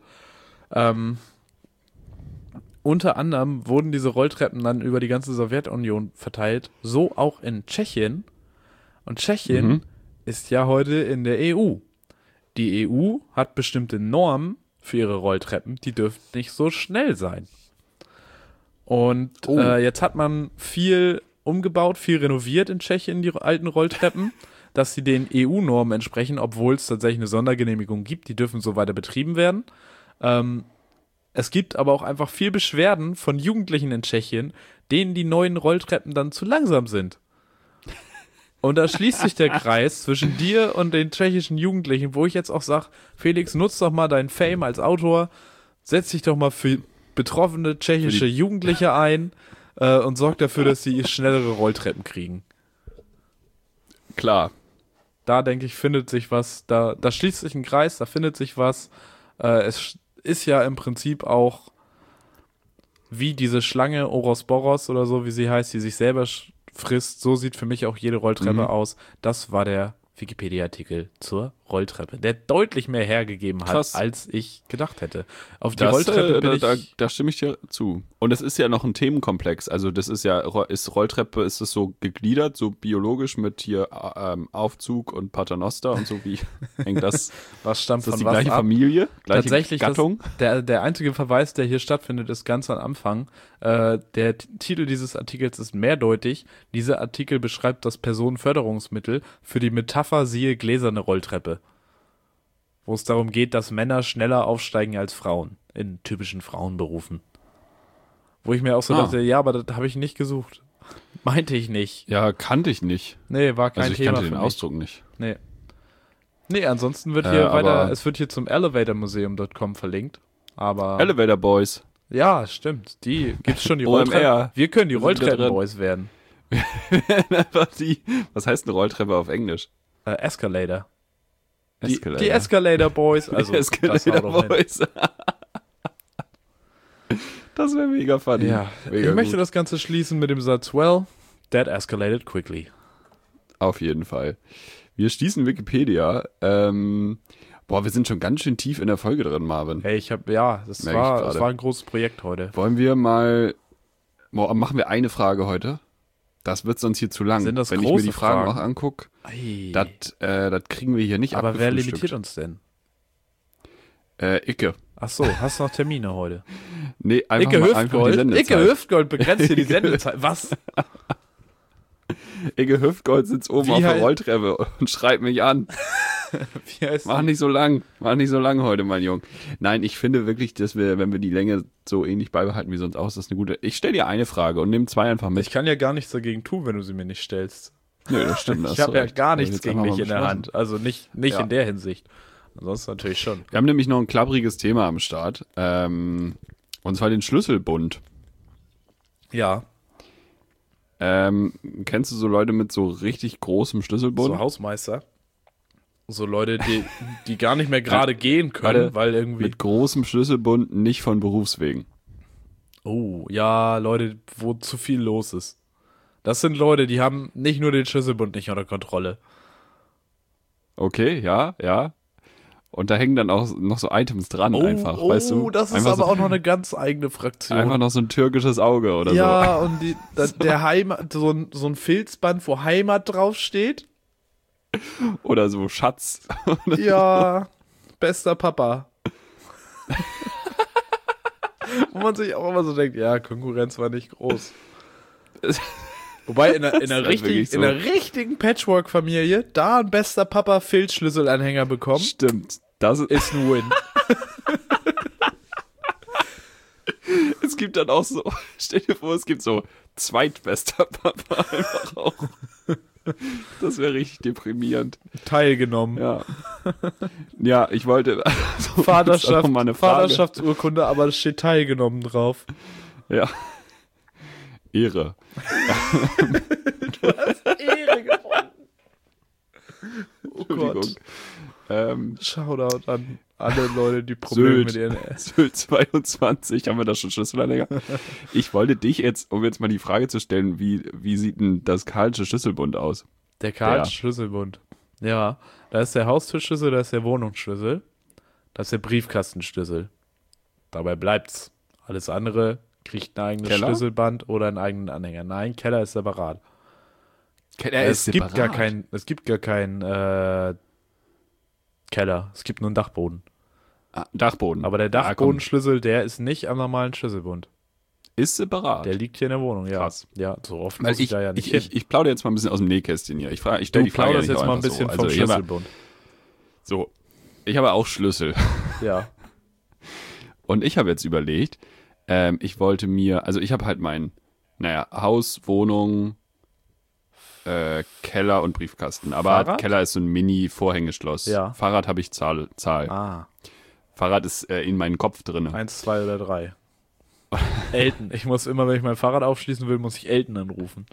Unter anderem wurden diese Rolltreppen dann über die ganze Sowjetunion verteilt, so auch in Tschechien. Und Tschechien ist ja heute in der EU. Die EU hat bestimmte Normen für ihre Rolltreppen, die dürfen nicht so schnell sein. Und jetzt hat man viel umgebaut, viel renoviert in Tschechien, die alten Rolltreppen, dass sie den EU-Normen entsprechen, obwohl es tatsächlich eine Sondergenehmigung gibt, die dürfen so weiter betrieben werden. Es gibt aber auch einfach viel Beschwerden von Jugendlichen in Tschechien, denen die neuen Rolltreppen dann zu langsam sind. Und da schließt sich der Kreis zwischen dir und den tschechischen Jugendlichen, wo ich jetzt auch sage, Felix, nutz doch mal deinen Fame als Autor, setz dich doch mal für betroffene tschechische Jugendliche ein und sorg dafür, dass sie schnellere Rolltreppen kriegen. Klar. Da, denke ich, findet sich was, da schließt sich ein Kreis, da findet sich was. Es ist ja im Prinzip auch wie diese Schlange Ouroboros oder so, wie sie heißt, die sich selber frisst. So sieht für mich auch jede Rolltreppe aus. Das war der Wikipedia-Artikel zur Rolltreppe, der deutlich mehr hergegeben hat, Krass. als ich gedacht hätte. Auf die Rolltreppe bin ich... Da stimme ich dir zu. Und es ist ja noch ein Themenkomplex. Also das ist ja, Rolltreppe, ist es so gegliedert, so biologisch mit hier Aufzug und Paternoster und so, wie hängt das? Was stammt Ist das von die was gleiche ab? Familie? Gleiche Tatsächlich, Gattung? der einzige Verweis, der hier stattfindet, ist ganz am Anfang. Der Titel dieses Artikels ist mehrdeutig. Dieser Artikel beschreibt das Personenförderungsmittel für die Metapher siehe gläserne Rolltreppe. Wo es darum geht, dass Männer schneller aufsteigen als Frauen in typischen Frauenberufen. Wo ich mir auch so dachte, ja, aber das habe ich nicht gesucht. Meinte ich nicht. Ja, kannte ich nicht. Nee, war kein Also ich Thema kannte für den mich. Ausdruck nicht. Nee, ansonsten wird hier aber- es wird hier zum elevatormuseum.com verlinkt. Aber Elevator Boys. ja, stimmt. Die gibt's schon, die OMR. Rolltreppen. Wir können die Wir sind wieder drin. Rolltreppenboys werden. Einfach was heißt eine Rolltreppe auf Englisch? Escalator. Die Escalator. Escalator Boys. Also, das haut Escalator doch hin. Boys. Das wäre mega funny. Ja, mega ich möchte gut. das Ganze schließen mit dem Satz, well, that escalated quickly. Auf jeden Fall. Wir schließen Wikipedia. Wir sind schon ganz schön tief in der Folge drin, Marvin. Hey, das Merk ich das gerade. war ein großes Projekt heute. Wollen wir mal... machen wir eine Frage heute? Das wird sonst hier zu lang. Sind das Wenn ich mir große die Fragen Fragen? auch angucke, Ei. das kriegen wir hier nicht Aber wer abgefrühstückt. limitiert uns denn? Icke. Ach so, hast du noch Termine heute? Nee, einfach Icke mal einfach die Hüftgold? Sendezeit. Icke Hüftgold begrenzt hier die Sendezeit. Was? Icke Hüftgold sitzt oben Wie auf der heißt- Rolltreppe und schreit mich an. Wie heißt Mach nicht so lang heute, mein Junge. Nein, ich finde wirklich, dass wir, wenn wir die Länge so ähnlich beibehalten wie sonst auch, ist das eine gute... Ich stelle dir eine Frage und nehme zwei einfach mit. Ich kann ja gar nichts dagegen tun, wenn du sie mir nicht stellst. Nö, das stimmt. Ich habe ja gar nichts jetzt gegen einfach dich mal in der beschlossen. Hand. Also nicht Ja. in der Hinsicht. Ansonsten natürlich schon. Wir haben nämlich noch ein klappriges Thema am Start. Und zwar den Schlüsselbund. Ja, Kennst du so Leute mit so richtig großem Schlüsselbund? so Hausmeister. So Leute, die gar nicht mehr gerade gehen können, Warte, weil irgendwie... Mit großem Schlüsselbund, nicht von Berufswegen. Oh, ja, Leute, wo zu viel los ist. Das sind Leute, die haben nicht nur den Schlüsselbund nicht unter Kontrolle. Okay, ja. Und da hängen dann auch noch so Items dran einfach, weißt du? Das ist Einfach aber so, auch noch eine ganz eigene Fraktion. einfach noch so ein türkisches Auge oder so. ja, und der Heimat, so ein Filzband, wo Heimat draufsteht. Oder so Schatz. Ja, bester Papa. Wo man sich auch immer so denkt, ja, Konkurrenz war nicht groß. Wobei in einer halt wirklich so. richtigen Patchwork-Familie da ein bester Papa Filzschlüsselanhänger bekommt, Stimmt. Das ist, ist ein Win. es gibt dann auch so, stell dir vor, es gibt so zweitbester Papa einfach auch. Das wäre richtig deprimierend. Teilgenommen. Ja. Ja, ich wollte so Vaterschaft, mal eine Frage. Vaterschaftsurkunde, aber es steht teilgenommen drauf. Ja. Ehre. Ehre gewonnen. Oh Entschuldigung. Gott. Shoutout an alle Leute, die Probleme Sylt. mit ihren Sylt 22, haben wir da schon Schlüsselanhänger? Ich wollte dich jetzt, um jetzt mal die Frage zu stellen, wie sieht denn das Karlsche Schlüsselbund aus? Der Karl-Schlüsselbund. Ja, da ist der Haustürschlüssel, da ist der Wohnungsschlüssel, da ist der Briefkastenschlüssel. Dabei bleibt's. Alles andere kriegt ein eigenes Keller? Schlüsselband oder einen eigenen Anhänger. Nein, Keller ist separat. Er Es gibt gar keinen Keller. Es gibt nur einen Dachboden. Dachboden. Aber der Ja, komm. Dachbodenschlüssel, der ist nicht am normalen Schlüsselbund. Ist separat. Der liegt hier in der Wohnung, ja. Krass. Ja, so oft Weil muss ich da ja nicht hin. ich plaudere jetzt mal ein bisschen aus dem Nähkästchen hier. Ich stelle Du die Frage ja plauderst nicht jetzt auch mal ein einfach bisschen so. vom Also ich habe, Schlüsselbund. so, ich habe auch Schlüssel. Ja. Und ich habe jetzt überlegt, ich wollte mir, also ich habe halt mein, Haus, Wohnung, Keller und Briefkasten. Aber Fahrrad? Keller ist so ein Mini-Vorhängeschloss. Ja. Fahrrad habe ich Zahl. Ah, Fahrrad ist in meinem Kopf drin. 1, 2 oder 3. Elton. Ich muss immer, wenn ich mein Fahrrad aufschließen will, muss ich Elton anrufen.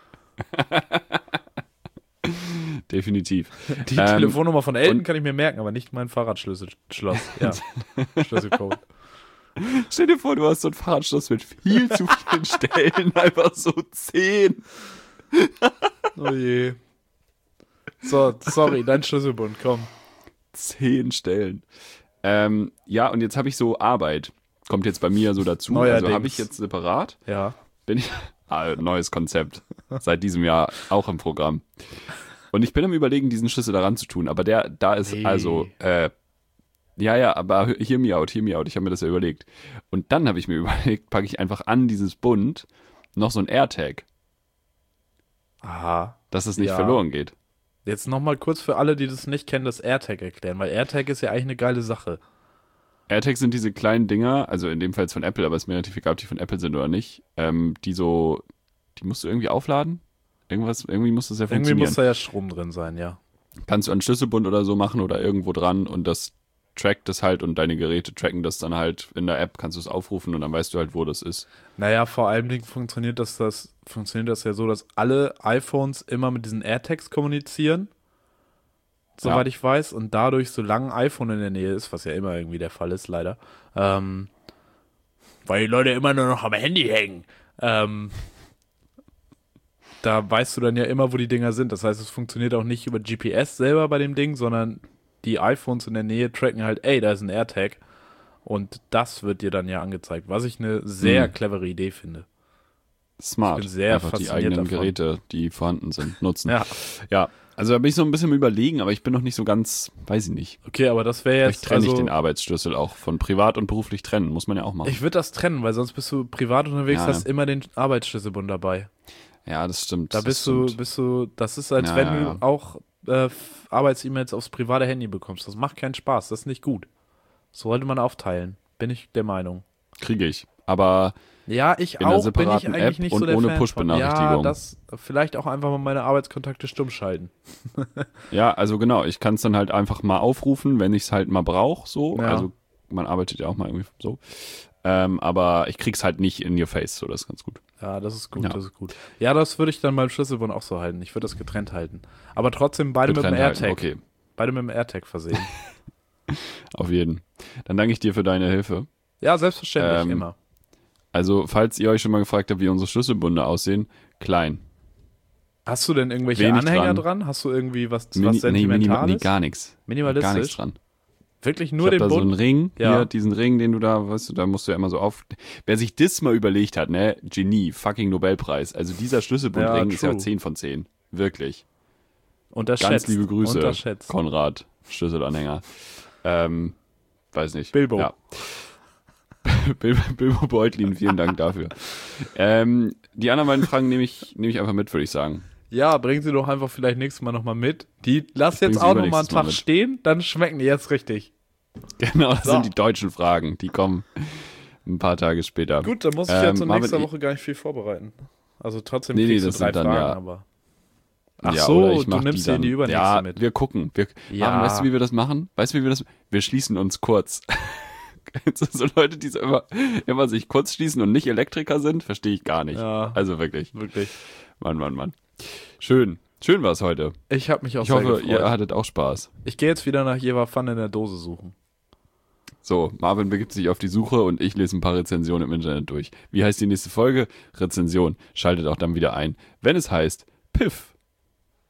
Definitiv. Die Telefonnummer von Elton kann ich mir merken, aber nicht mein Fahrradschloss. Ja, Schlüsselcode. Stell dir vor, du hast so ein Fahrradschloss mit viel zu vielen Stellen, einfach so 10. Oh je. So, sorry, dein Schlüsselbund, komm. 10 Stellen. Ja, und jetzt habe ich so Arbeit. Kommt jetzt bei mir so dazu. Neuerdings. Also habe ich jetzt separat. Ja. Bin ich. Neues Konzept. Seit diesem Jahr auch im Programm. Und ich bin am Überlegen, diesen Schlüssel daran zu tun. Aber da ist Nee. also. Ja, aber hear me out. Ich habe mir das ja überlegt. Und dann habe ich mir überlegt, packe ich einfach an dieses Bund noch so ein AirTag, Aha. dass es nicht Ja. verloren geht. Jetzt nochmal kurz für alle, die das nicht kennen, das AirTag erklären, weil AirTag ist ja eigentlich eine geile Sache. AirTags sind diese kleinen Dinger, also in dem Fall jetzt von Apple, aber es ist mir relativ egal, ob die von Apple sind oder nicht, die musst du irgendwie aufladen? Irgendwie muss das ja Irgendwie funktionieren. muss da ja Strom drin sein, ja. Kannst du einen Schlüsselbund oder so machen oder irgendwo dran und das trackt das halt und deine Geräte tracken das dann halt in der App, kannst du es aufrufen und dann weißt du halt, wo das ist. Naja, vor allem funktioniert das ja so, dass alle iPhones immer mit diesen AirTags kommunizieren, soweit ich weiß, und dadurch, solange ein iPhone in der Nähe ist, was ja immer irgendwie der Fall ist, leider, weil die Leute immer nur noch am Handy hängen, da weißt du dann ja immer, wo die Dinger sind. Das heißt, es funktioniert auch nicht über GPS selber bei dem Ding, sondern die iPhones in der Nähe tracken halt, ey, da ist ein AirTag. Und das wird dir dann ja angezeigt, was ich eine sehr clevere Idee finde. Smart. Ich bin sehr Einfach die fasziniert eigenen davon. Geräte, die vorhanden sind, nutzen. Ja, Ja, also da bin ich so ein bisschen am Überlegen, aber ich bin noch nicht so ganz, weiß ich nicht. okay, aber das wäre Vielleicht jetzt, trenne ich also, den Arbeitsschlüssel auch von privat und beruflich trennen, muss man ja auch machen. ich würde das trennen, weil sonst bist du privat unterwegs, Ja. hast immer den Arbeitsschlüsselbund dabei. Ja, das stimmt. Da das stimmt. bist du, das ist, als Ja, wenn ja, du ja. auch Arbeits-E-Mails aufs private Handy bekommst. Das macht keinen Spaß, das ist nicht gut. So sollte man aufteilen, bin ich der Meinung. Kriege ich. Aber Ja, ich In einer auch, bin ich separaten eigentlich App nicht und so der ohne Fan Push-Benachrichtigung. Ja, das vielleicht auch einfach mal meine Arbeitskontakte stumm schalten. ja, also genau, ich kann es dann halt einfach mal aufrufen, wenn ich es halt mal brauche, so. Ja. Also man arbeitet ja auch mal irgendwie so. Aber ich krieg's halt nicht in your face, so, das ist ganz gut. Ja, das ist gut, Ja. das ist gut. Ja, das würde ich dann beim Schlüsselbund auch so halten. Ich würde das getrennt halten. Aber trotzdem beide mit dem Getrennt halten, AirTag. okay, Beide mit dem AirTag versehen. auf jeden. Dann danke ich dir für deine Hilfe. Ja, selbstverständlich, Ähm, immer. Also, falls ihr euch schon mal gefragt habt, wie unsere Schlüsselbunde aussehen, klein. Hast du denn irgendwelche wenig Anhänger dran. dran? Hast du irgendwie was Nee, Sentimentales? gar nichts. Minimalistisch? Gar nichts dran. Wirklich Ich nur hab den da so einen Bund? Ring, Ja. hier, diesen Ring, den du da, weißt du, da musst du ja immer so auf. Wer sich das mal überlegt hat, ne, Genie, fucking Nobelpreis. Also dieser Schlüsselbundring Ja, ist ja true. 10 von 10. Wirklich. Unterschätzt. Ganz liebe Grüße, Unterschätzt. Konrad, Schlüsselanhänger. Weiß nicht. Bilbo. Ja. Bilbo Beutlin, vielen Dank dafür. Die anderen beiden Fragen nehme ich einfach mit, würde ich sagen. Ja, bring sie doch einfach vielleicht nächstes Mal nochmal mit. Die lass bring jetzt sie auch nochmal einen übernächstes Mal Tag mit. stehen, dann schmecken die jetzt richtig. Genau, das So. sind die deutschen Fragen. Die kommen ein paar Tage später. Gut, dann muss ich ja zur Marvin, nächsten Woche gar nicht viel vorbereiten. Also trotzdem Nee, kriegst du das 3 sind dann Fragen, ja- aber... Ach Ja, so, oder ich du mach nimmst sie in die dann. übernächste Ja, mit. wir gucken. Ja. Marvin, weißt du, wie wir das machen? Wir schließen uns kurz. So Leute, die so immer sich kurz schließen und nicht Elektriker sind, verstehe ich gar nicht. Ja. Also wirklich. Wirklich. Mann. Schön war es heute. Ich habe mich auch Ich sehr hoffe, gefreut. ihr hattet auch Spaß. Ich gehe jetzt wieder nach Jever Pfanne in der Dose suchen. So, Marvin begibt sich auf die Suche und ich lese ein paar Rezensionen im Internet durch. Wie heißt die nächste Folge? Rezension. Schaltet auch dann wieder ein, wenn es heißt Piff.